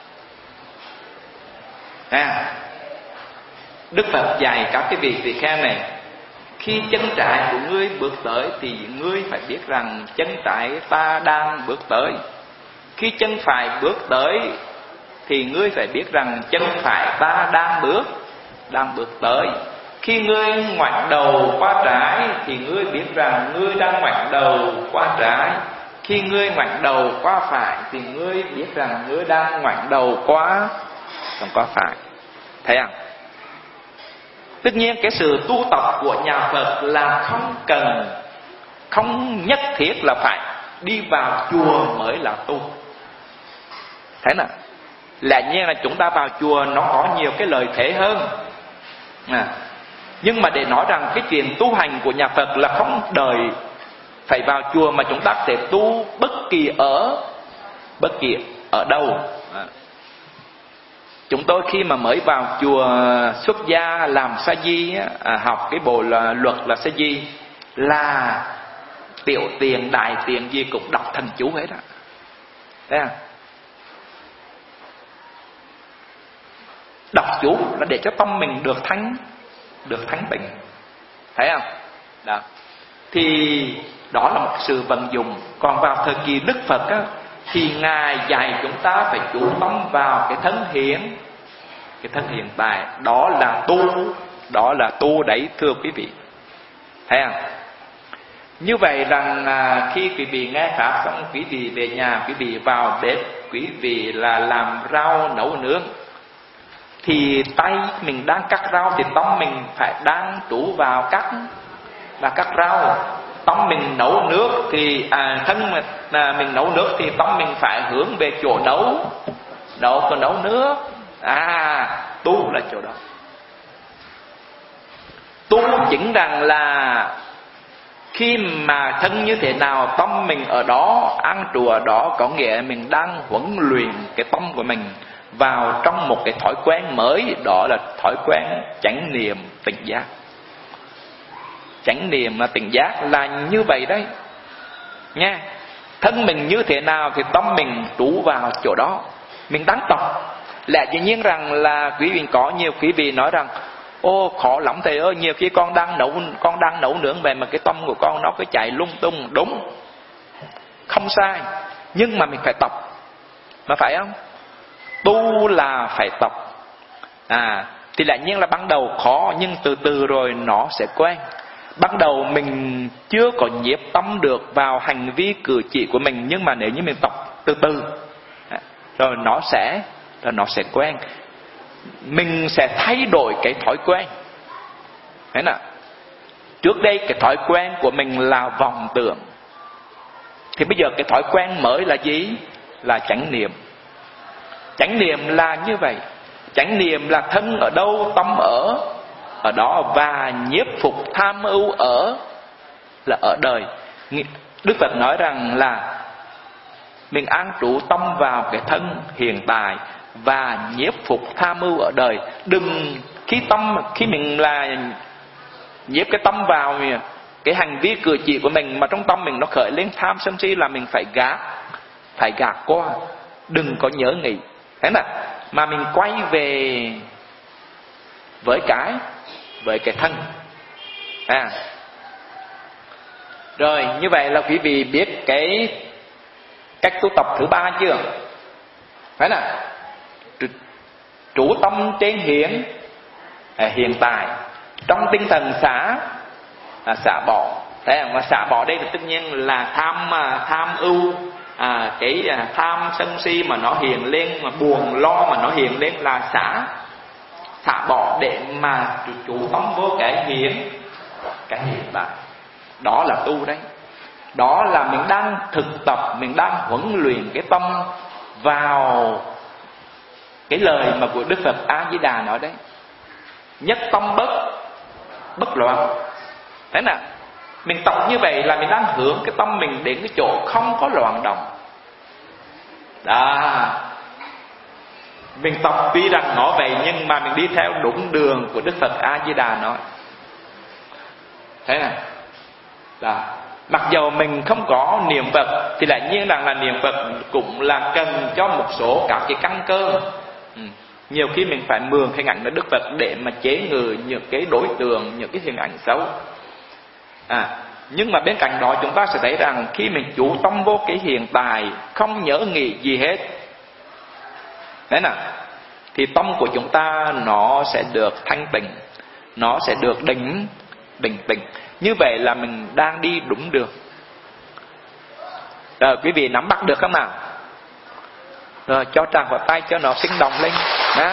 Đức Phật dạy các cái vị tỳ kheo này, khi chân trái của ngươi bước tới thì ngươi phải biết rằng chân trái ta đang bước tới. Khi chân phải bước tới thì ngươi phải biết rằng chân phải ta đang bước tới. Khi ngươi ngoảnh đầu qua trái thì ngươi biết rằng ngươi đang ngoảnh đầu qua trái. Khi ngươi ngoảnh đầu qua phải thì ngươi biết rằng ngươi đang ngoảnh đầu qua phải. Thấy không? Tất nhiên cái sự tu tập của nhà Phật là không nhất thiết là phải đi vào chùa mới là tu. Thế nào? Lẽ nhiên là chúng ta vào chùa nó có nhiều cái lợi thế hơn. Nhưng mà để nói rằng cái chuyện tu hành của nhà Phật là không đợi phải vào chùa, mà chúng ta sẽ tu bất kỳ ở đâu. Chúng tôi khi mà mới vào chùa xuất gia làm sa di, học cái bộ luật là sa di, là tiểu tiền đại tiền gì cũng đọc thần chú hết á. Thấy không? Đọc chú là để cho tâm mình được thanh tịnh. Thấy không? Đó. Thì đó là một sự vận dụng. Còn vào thời kỳ Đức Phật á, thì Ngài dạy chúng ta phải chú tâm vào cái thân hiện tại. Đó là tu đấy, thưa quý vị. Thấy không? Như vậy rằng khi quý vị nghe pháp xong, quý vị về nhà, quý vị vào bếp, quý vị là làm rau nấu nướng, thì tay mình đang cắt rau thì tâm mình phải đang trú vào cắt rau. Tâm mình nấu nước thì thân mình nấu nước thì tâm mình phải hướng về chỗ nấu nước. Tu là chỗ đó. Tu chính rằng là khi mà thân như thế nào, tâm mình ở đó, an trụ ở đó, có nghĩa mình đang huấn luyện cái tâm của mình vào trong một cái thói quen mới, đó là thói quen chánh niệm tỉnh giác. Chánh niệm mà tỉnh giác là như vậy đấy nha. Thân mình như thế nào thì tâm mình trú vào chỗ đó, mình đang tập. Lẽ dĩ nhiên rằng là quý vị có nhiều quý vị nói rằng ô khó lắm thầy ơi, nhiều khi con đang nấu nướng về mà cái tâm của con nó cứ chạy lung tung. Đúng, không sai, nhưng mà mình phải tập, mà phải không? Tu là phải tập. Thì lẽ nhiên là ban đầu khó, nhưng từ từ rồi nó sẽ quen. Ban đầu mình chưa có nhiếp tâm được vào hành vi cử chỉ của mình, nhưng mà nếu như mình tập từ từ rồi nó sẽ quen. Mình sẽ thay đổi cái thói quen. Thế nào? Trước đây cái thói quen của mình là vọng tưởng, thì bây giờ cái thói quen mới là gì? Là chánh niệm. Chánh niệm là như vậy. Chánh niệm là thân ở đâu tâm ở đó, và nhiếp phục tham ưu là ở đời. Đức Phật nói rằng là mình an trú tâm vào cái thân hiện tại và nhiếp phục tham ưu ở đời. Đừng khi mình là nhiếp cái tâm vào cái hành vi cử chỉ của mình mà trong tâm mình nó khởi lên tham sân si là mình phải gạt qua, đừng có nhớ nghĩ, thế nào mà mình quay về với cái thân. Rồi như vậy là quý vị biết cái cách tu tập thứ 3 chưa? Phải nào? Trú tâm trên hiện tại, trong tinh thần xả bỏ. Thế mà xả bỏ đây là tất nhiên là tham ưu, cái tham sân si mà nó hiện lên, mà buồn lo mà nó hiện lên là xả bỏ để mà chủ tâm vô cái hiện tại. Đó là tu đấy. Đó là mình đang thực tập, mình đang huấn luyện cái tâm vào cái lời mà của Đức Phật A Di Đà nói đấy. Nhất tâm bất loạn. Thế nào? Mình tập như vậy là mình đang hướng cái tâm mình đến cái chỗ không có loạn động. Đó. Mình tập tuy rằng nói vậy nhưng mà mình đi theo đúng đường của Đức Phật A Di Đà nói. Thế nào? Đó. Mặc dù mình không có niệm Phật thì lại nhiên rằng là niệm Phật cũng là cần cho một số các cái căn cơ. Nhiều khi mình phải mượn hình ảnh của Đức Phật để mà chế ngự những cái đối tượng, những cái hình ảnh xấu. Nhưng mà bên cạnh đó chúng ta sẽ thấy rằng khi mình chú tâm vô cái hiện tại, không nhớ nghĩ gì hết, thế nào, thì tâm của chúng ta nó sẽ được thanh tịnh, nó sẽ được bình tĩnh. Như vậy là mình đang đi đúng đường. Rồi quý vị nắm bắt được không nào? Rồi cho tràng vào tay cho nó sinh động lên.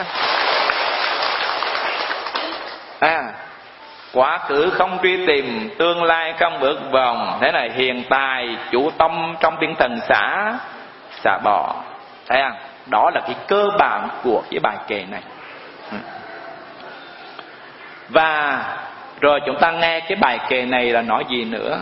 Quá khứ không truy tìm, tương lai không bước vòng. Thế này, hiện tại chủ tâm trong tinh thần xả bỏ. Thấy không? Đó là cái cơ bản của cái bài kệ này. Và rồi chúng ta nghe cái bài kệ này là nói gì nữa.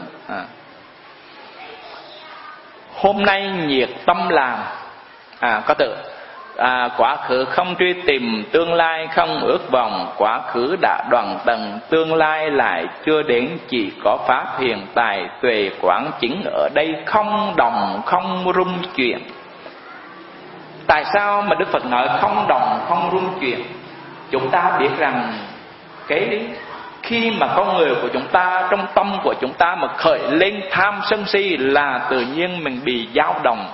Hôm nay nhiệt tâm làm. Có tự quá khứ không truy tìm, tương lai không ước vọng. Quá khứ đã đoạn tận, tương lai lại chưa đến. Chỉ có pháp hiện tại, tuệ quán chính ở đây, không động không rung chuyển. Tại sao mà Đức Phật nói không động không rung chuyển? Chúng ta biết rằng khi mà con người của chúng ta, trong tâm của chúng ta mà khởi lên tham sân si là tự nhiên mình bị dao động.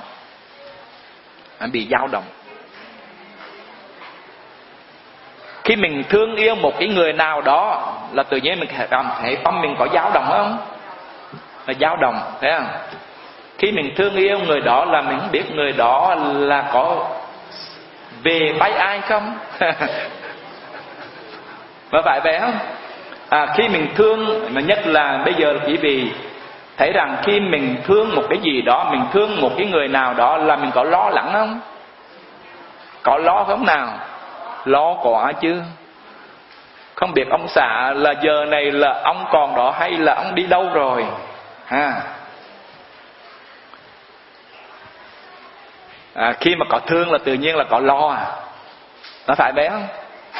Khi mình thương yêu một cái người nào đó là tự nhiên mình cảm thấy tâm mình có dao động không? Là dao động, thấy không? Khi mình thương yêu người đó là mình không biết người đó là có về bay ai không? Và phải vậy không? Khi mình thương, mà nhất là bây giờ chỉ vì thấy rằng khi mình thương một cái gì đó, mình thương một cái người nào đó là mình có lo lắng không? Có lo không nào? Lo quá chứ. Không biết ông xã là giờ này là ông còn đó hay là ông đi đâu rồi. Khi mà có thương là tự nhiên là có lo. Nó phải vậy không?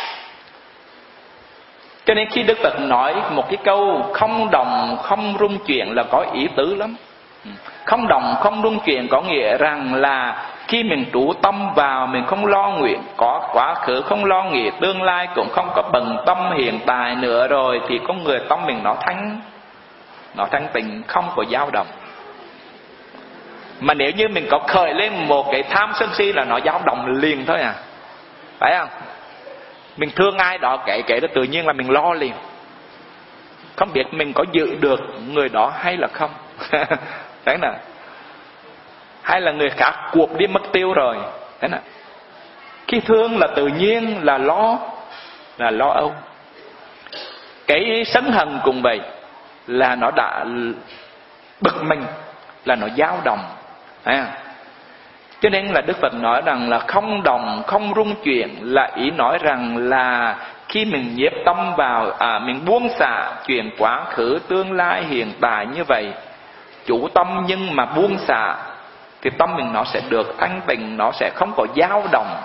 Cho nên khi Đức Phật nói một cái câu không động không rung chuyển là có ý tứ lắm. Không động không rung chuyển có nghĩa rằng là khi mình trú tâm vào, mình không lo nguyện có quá khứ, không lo nghĩ tương lai, cũng không có bận tâm hiện tại nữa rồi, thì con người tâm mình nó thanh tịnh, không có dao động. Mà nếu như mình có khởi lên một cái tham sân si là nó dao động liền thôi phải không? Mình thương ai đó kể đó tự nhiên là mình lo liền, không biết mình có giữ được người đó hay là không. Đấy nè, hay là người khác cuộc đi mất tiêu rồi. Thế nè, khi thương là tự nhiên là lo âu. Cái sân hận cùng vậy là nó đã bực mình, là nó dao động. Cho nên là Đức Phật nói rằng là không động, không rung chuyển, là ý nói rằng là khi mình nhiếp tâm vào, mình buông xả chuyện quá khứ, tương lai, hiện tại như vậy, chủ tâm nhưng mà buông xả, thì tâm mình nó sẽ được thanh tịnh, nó sẽ không có dao động.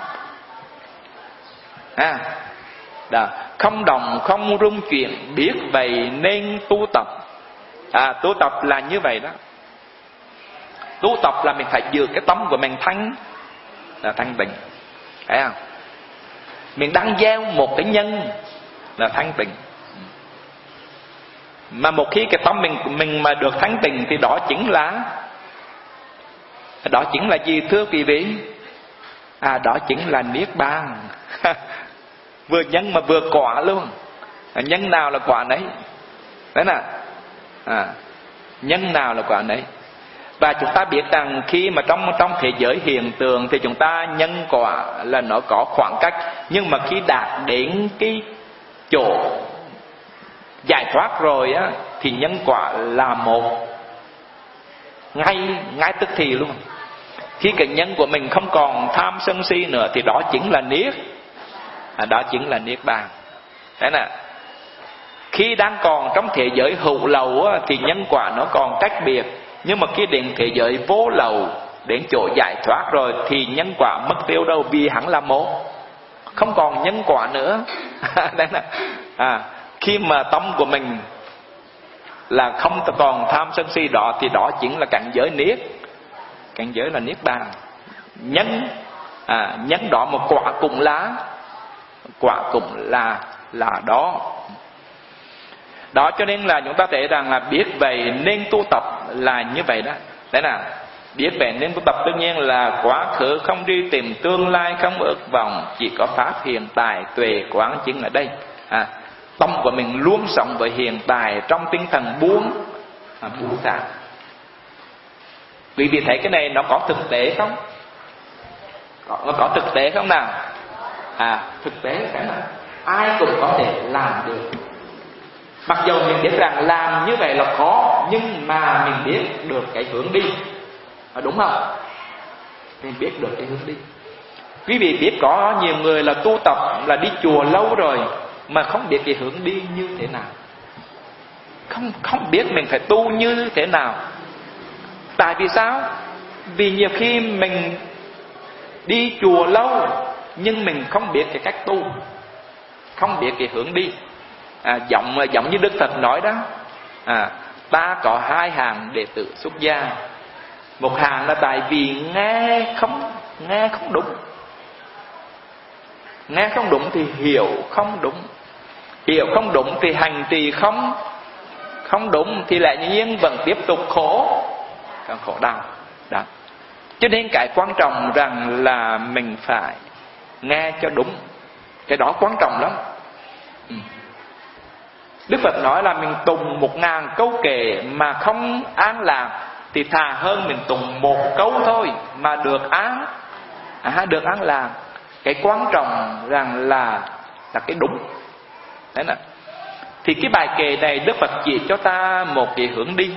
Không động, không rung chuyển, biết vậy nên tu tập. Tu tập là như vậy đó. Tu tập là mình phải giữ cái tâm của mình thanh tịnh. Thấy không? Mình đang gieo một cái nhân là thanh tịnh. Mà một khi cái tâm mình mà được thanh tịnh thì đó chính là gì thưa quý vị? Đó chính là niết bàn. Vừa nhân mà vừa quả luôn. Nhân nào là quả nấy. Đấy nè. Nhân nào là quả nấy. Và chúng ta biết rằng khi mà trong thế giới hiện tượng thì chúng ta nhân quả là nó có khoảng cách. Nhưng mà khi đạt đến cái chỗ giải thoát rồi á, thì nhân quả là một, ngay tức thì luôn. Khi cái nhân của mình không còn tham sân si nữa thì đó chính là đó chính là niết bàn. Đấy nè. Khi đang còn trong thế giới hữu lậu á, thì nhân quả nó còn cách biệt. Nhưng mà khi đến thế giới vô lậu, đến chỗ giải thoát rồi thì nhân quả mất tiêu đâu, vì hẳn là một, không còn nhân quả nữa. Đấy nè. Khi mà tâm của mình là không còn tham sân si đó thì đó chính là cảnh giới là niết bàn. Nhân đó một quả cũng là đó. Đó, cho nên là chúng ta thấy rằng là biết vậy nên tu tập là như vậy đó. Đấy nè. Biết vậy nên tu tập tất nhiên là quá khứ không đi tìm, tương lai không ước vọng, chỉ có pháp hiện tại tuệ quán chính ở đây. Tâm của mình luôn sống với hiện tại trong tinh thần buông xả. Quý vị thấy cái này nó có thực tế không? Nó có thực tế không nào? Thực tế cái này ai cũng có thể làm được. Mặc dù mình biết rằng làm như vậy là khó, nhưng mà mình biết được cái hướng đi. Đúng không? Mình biết được cái hướng đi. Quý vị biết có nhiều người là tu tập, là đi chùa lâu rồi mà không biết cái hướng đi như thế nào. Không biết mình phải tu như thế nào. Tại vì sao? Vì nhiều khi mình đi chùa lâu nhưng mình không biết cái cách tu, không biết cái hướng đi. Giống như Đức Phật nói đó, ta có hai hàng đệ tử xuất gia. Một hàng là tại vì nghe không đúng. Nghe không đúng thì hiểu không đúng. Hiểu không đúng thì hành trì không đúng, thì lại nhiên vẫn tiếp tục khổ đau. Đó. Cho nên cái quan trọng rằng là mình phải nghe cho đúng. Cái đó quan trọng lắm. Đức Phật nói là mình tùng 1000 câu kệ mà không an lạc thì thà hơn mình tùng 1 câu thôi mà được an lạc. Cái quan trọng rằng là cái đúng. Đấy nè. Thì cái bài kệ này Đức Phật chỉ cho ta một cái hướng đi.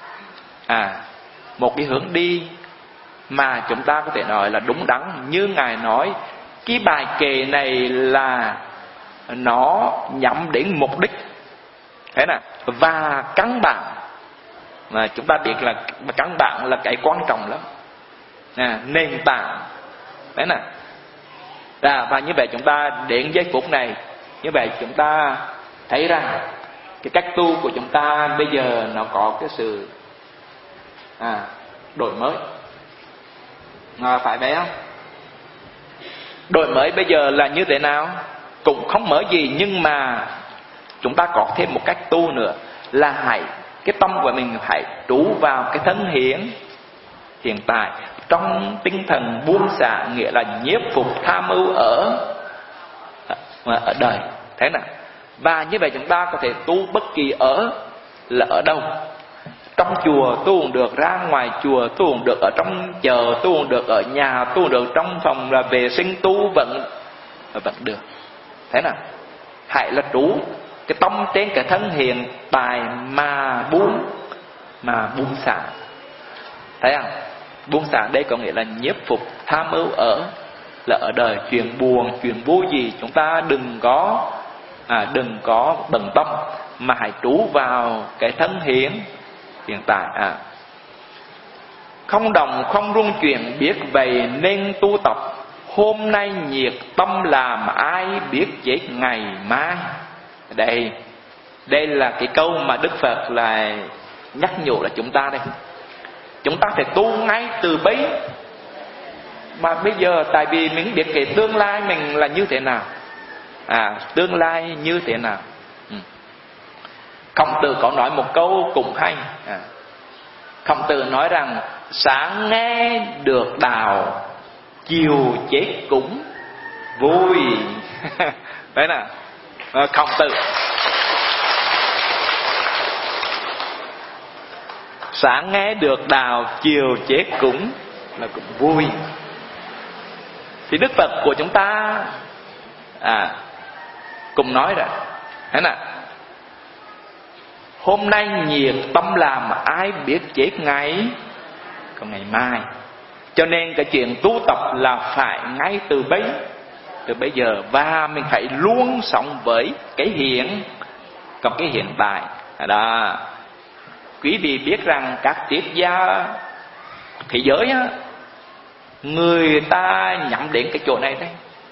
Một cái hướng đi mà chúng ta có thể nói là đúng đắn. Như Ngài nói, cái bài kệ này là nó nhắm đến mục đích. Thế nè. Và căn bản, mà chúng ta biết là căn bản là cái quan trọng lắm. Nền tảng. Đấy nè. Và như vậy chúng ta đến giây phút này, như vậy chúng ta thấy rằng cái cách tu của chúng ta bây giờ nó có cái sự đổi mới. Phải vậy không? Đổi mới bây giờ là như thế nào? Cũng không mới gì, nhưng mà chúng ta có thêm một cách tu nữa, là cái tâm của mình hãy trú vào cái thân hiện tại, trong tinh thần buông xả, nghĩa là nhiếp phục tham ưu ở đời. Thế nào? Và như vậy chúng ta có thể tu bất kỳ ở đâu. Trong chùa tu cũng được, ra ngoài chùa tu cũng được, ở trong chợ tu cũng được, ở nhà tu cũng được, trong phòng là vệ sinh tu vẫn được. Thế nào? Hãy là trú cái tâm trên cái thân hiện tại mà buông xả. Thấy không? Buông xả đây có nghĩa là nhiếp phục tham ưu là ở đời chuyện buồn, chuyện vui gì chúng ta đừng có bận tâm, mà hãy trú vào cái thân hiện tại. Không đồng không rung chuyển biết vậy nên tu tập, hôm nay nhiệt tâm làm ai biết chết ngày mai. Đây là cái câu mà Đức Phật là nhắc nhủ là chúng ta đây. Chúng ta phải tu ngay từ bấy. Mà bây giờ tại vì mình biết cái tương lai mình là như thế nào, tương lai như thế nào. Khổng Tử có nói một câu cũng hay. Khổng Tử nói rằng sáng nghe được đạo, chiều chết cũng vui. Đấy nè, Khổng Tử. Sáng nghe được đạo, chiều chết cũng vui. Thì Đức Phật của chúng ta cũng nói rồi, thế nào? Hôm nay nhiệt tâm làm ai biết chết ngày mai. Cho nên cái chuyện tu tập là phải ngay từ bây giờ, và mình phải luôn sống với cái hiện tại. Đó. Quý vị biết rằng các triết gia thế giới á, người ta nhắm đến cái chỗ này đây.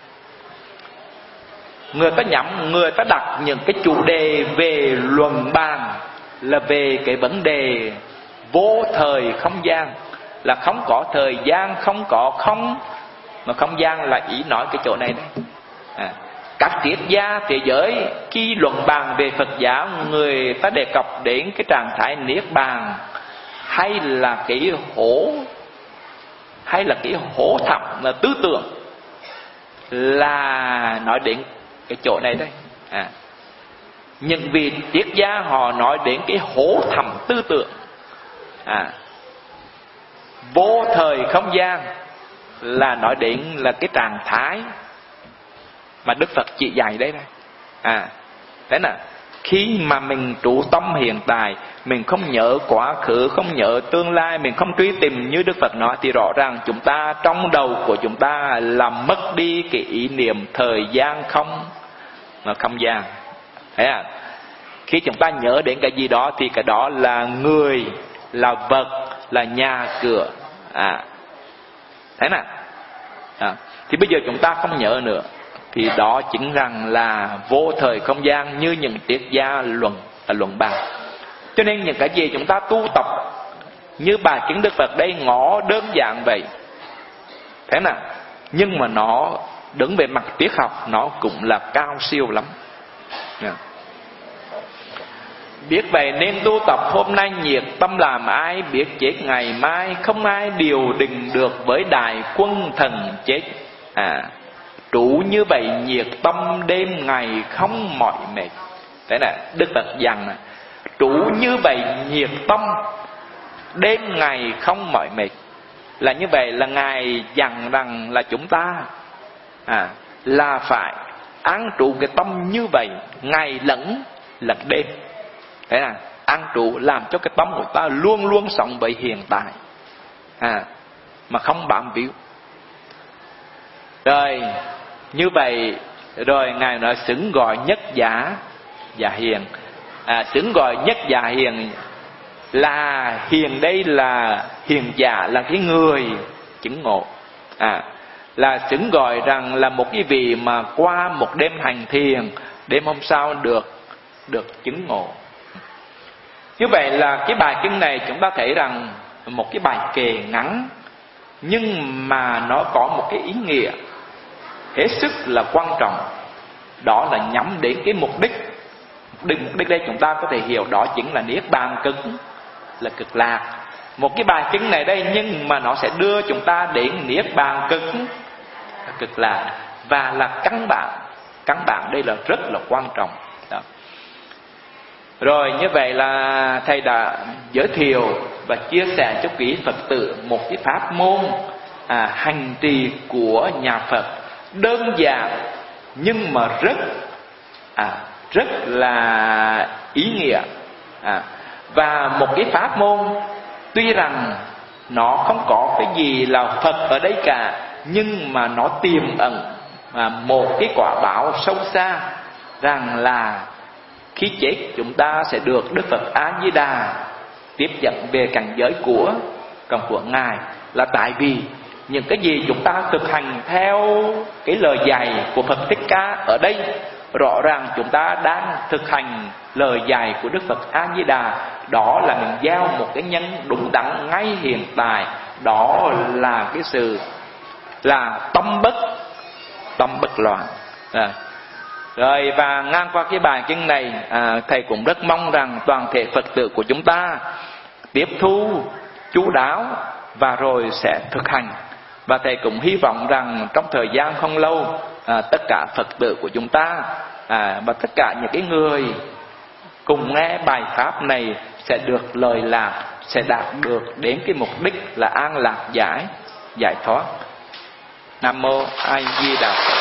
Người ta đặt những cái chủ đề về luận bàn là về cái vấn đề vô thời không gian, là không có thời gian, không có không, mà không gian là ý nói cái chỗ này đây. Các triết gia thế giới khi luận bàn về Phật giáo, người ta đề cập đến cái trạng thái niết bàn, hay là cái hố thẳm là tư tưởng, là nói đến cái chỗ này đây. Những vị triết gia họ nói đến cái hố thẳm tư tưởng, vô thời không gian, là nói đến là cái trạng thái mà Đức Phật chỉ dạy đấy đây. Thế nào? Khi mà mình trụ tâm hiện tại, mình không nhớ quá khứ, không nhớ tương lai, mình không truy tìm như Đức Phật nói, thì rõ ràng chúng ta trong đầu của chúng ta làm mất đi cái ý niệm thời gian không gian. Thế à? Khi chúng ta nhớ đến cái gì đó thì cái đó là người, là vật, là nhà cửa. Thế nào? Thì bây giờ chúng ta không nhớ nữa, thì đó chính rằng là vô thời không gian như những triết gia luận bàn. Cho nên những cái gì chúng ta tu tập như bài kinh Đức Phật đây ngỏ đơn giản vậy, thế nào? Nhưng mà nó đứng về mặt triết học nó cũng là cao siêu lắm. Biết vậy nên tu tập, hôm nay nhiệt tâm làm ai biết chết ngày mai, không ai điều đình được với đại quân thần chết. Trụ như vậy nhiệt tâm đêm ngày không mỏi mệt. Thế này Đức Phật dặn này, trụ như vậy nhiệt tâm đêm ngày không mỏi mệt. Là như vậy là Ngài dặn rằng là chúng ta là phải an trụ cái tâm như vậy ngày lẫn đêm. Thế nào? An trụ làm cho cái tâm của ta luôn luôn sống với hiện tại, mà không bám víu. Rồi như vậy rồi Ngài nói xứng gọi nhất giả hiền. Xứng gọi nhất giả hiền là hiền đây là hiền giả, là cái người chứng ngộ. Là xứng gọi rằng là một cái vị mà qua một đêm hành thiền, đêm hôm sau được chứng ngộ. Như vậy là cái bài kinh này chúng ta thấy rằng một cái bài kệ ngắn, nhưng mà nó có một cái ý nghĩa hết sức là quan trọng. Đó là nhắm đến cái mục đích. Mục đích đây chúng ta có thể hiểu đó chính là niết bàn là cực lạc. Một cái bài kinh này đây nhưng mà nó sẽ đưa chúng ta đến niết bàn cực lạc, và là căn bản đây là rất là quan trọng đó. Rồi như vậy là thầy đã giới thiệu và chia sẻ cho quý Phật tử một cái pháp môn hành trì của nhà Phật, đơn giản nhưng mà rất là ý nghĩa. Và một cái pháp môn tuy rằng nó không có cái gì là Phật ở đây cả, nhưng mà nó tiềm ẩn một cái quả báo sâu xa, rằng là khi chết chúng ta sẽ được Đức Phật A Di Đà tiếp dẫn về cảnh giới của Ngài. Là tại vì những cái gì chúng ta thực hành theo cái lời dạy của Phật Thích Ca ở đây, rõ ràng chúng ta đang thực hành lời dạy của Đức Phật A Di Đà. Đó là mình gieo một cái nhân đúng đắn ngay hiện tại. Đó là cái sự là tâm bất loạn. Rồi, và ngang qua cái bài kinh này, thầy cũng rất mong rằng toàn thể Phật tử của chúng ta tiếp thu chú đáo và rồi sẽ thực hành. Và thầy cũng hy vọng rằng trong thời gian không lâu, tất cả Phật tử của chúng ta và tất cả những cái người cùng nghe bài pháp này sẽ được lời lạc, sẽ đạt được đến cái mục đích là an lạc giải thoát. Nam mô A Di Đà Phật.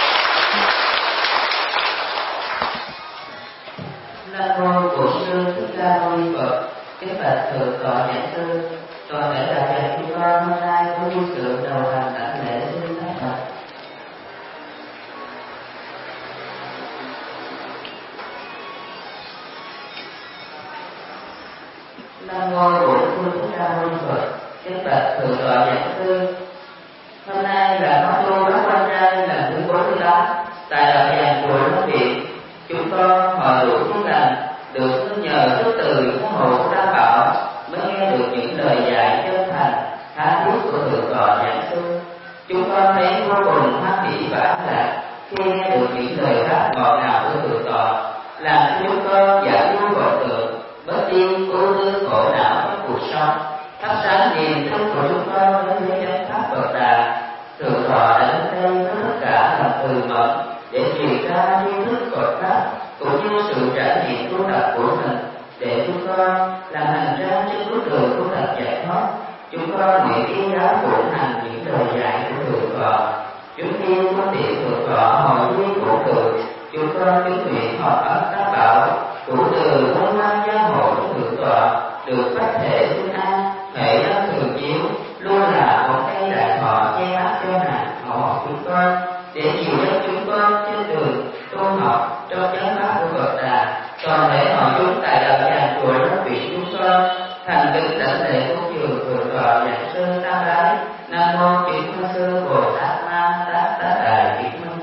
Nam mô Bổn Sư Thích Ca Mâu Ni Phật. Kính bạch thượng tọa giảng sư, toàn thể đại gia chúng con hôm nay có vui sự đầu hành đảnh lễ xin Thánh Phật. Nam mô Bổn Sư Thích Ca Mâu Ni Phật. Kính bạch thượng tọa giảng sư, hôm nay là khóa tu Bát Quan Trai lần thứ 48 tại đạo tràng chùa Long Điện. Chúng con hội đủ phước lành được nhờ sức từ phú hộ của Tam Bảo mới nghe được những lời dạy chân thành tha thiết của thượng tọa giảng sư. Chúng con thấy vô cùng hoan hỷ và an lạc khi nghe được những lời pháp ngọt ngào của thượng tọa, làm cho chúng con giải vui vọng tưởng, bớt đi cô tư khổ não trong cuộc sống, thắp sáng niềm tin của chúng con đến với chánh pháp Phật Đà. Thượng tọa đã đến đây với tất cả lòng từ mẫn để truyền ra tri thức Phật pháp cũng như sự trải nghiệm tu tập của mình, để chúng con làm hành trang trên bước đường tu tập giải thoát. Chúng con nguyện y giáo phụng hành những lời dạy của thượng tọa. Chúng khi có tiện thượng tọa hội duy của thượng, chúng con kính nguyện hợp ấp Tam Bảo cụ từ vân vân gia hộ của thượng tọa được phát thể sinh an, hệ năng thường chiếu, luôn là một cây đại thọ che áp cho nạn họ chúng con, để dìu dắt chúng con trên đường tu học trong chánh pháp của Phật Đà. Toàn thể họ chúng tại đạo tràng chùa Long Điện chúng con thành kính đảnh lễ cúng dường thượng tọa giảng sư Tam Đái. Nam mô Chuyển Pháp Sư Bồ Tát Ma Tát Tát Đại Kiết Minh.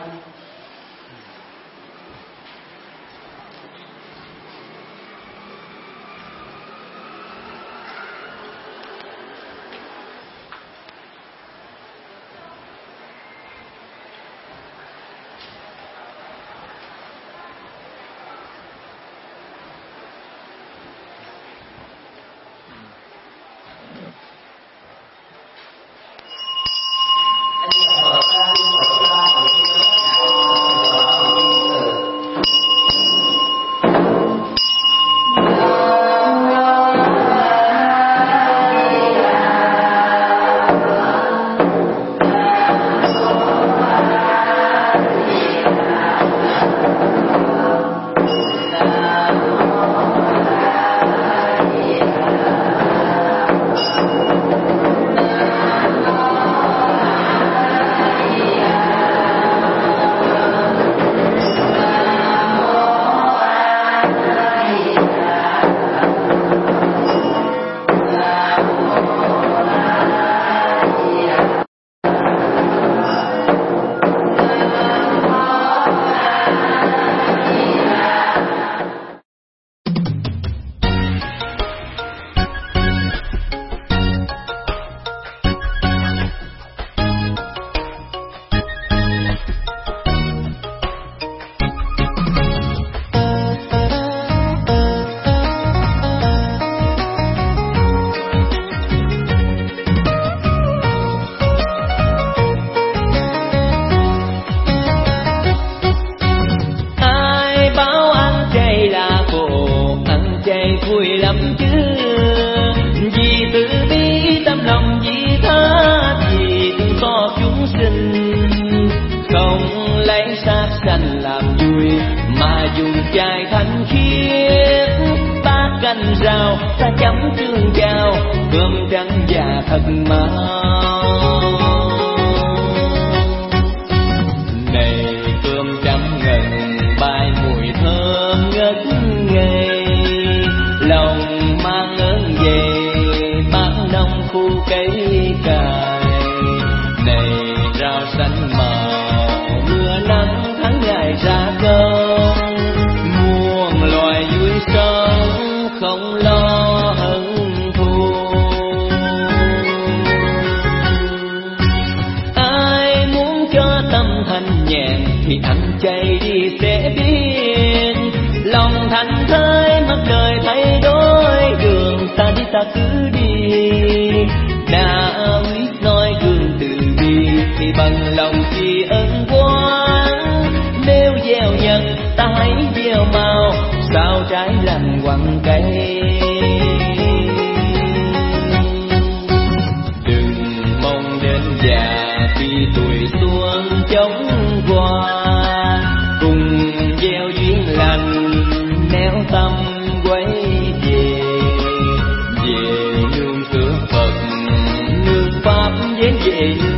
rau ta chấm tương giao cơm trắng và thật mau. Này cơm trăm ngần bay mùi thơm ngất ngây, lòng mang ơn về bán nông khu cây cài. Này rau xanh màu mưa nắng tháng ngày ra công, muôn loài vui sống không lo hận thù. Ai muốn cho tâm thanh nhàn thì ăn chay đi sẽ biết, lòng thành thơi mặt đời thay đổi, đường ta đi ta cứ đi. Đã biết nói gương từ bi thì bằng lòng tri ân quán, nếu gieo nhân ta hãy gieo màu, sao trái lành quặng cây. Đừng mong đến già khi tuổi xuân chóng qua, cùng gieo duyên lành néo tâm quay về. Về nương cửa Phật nương Pháp đến về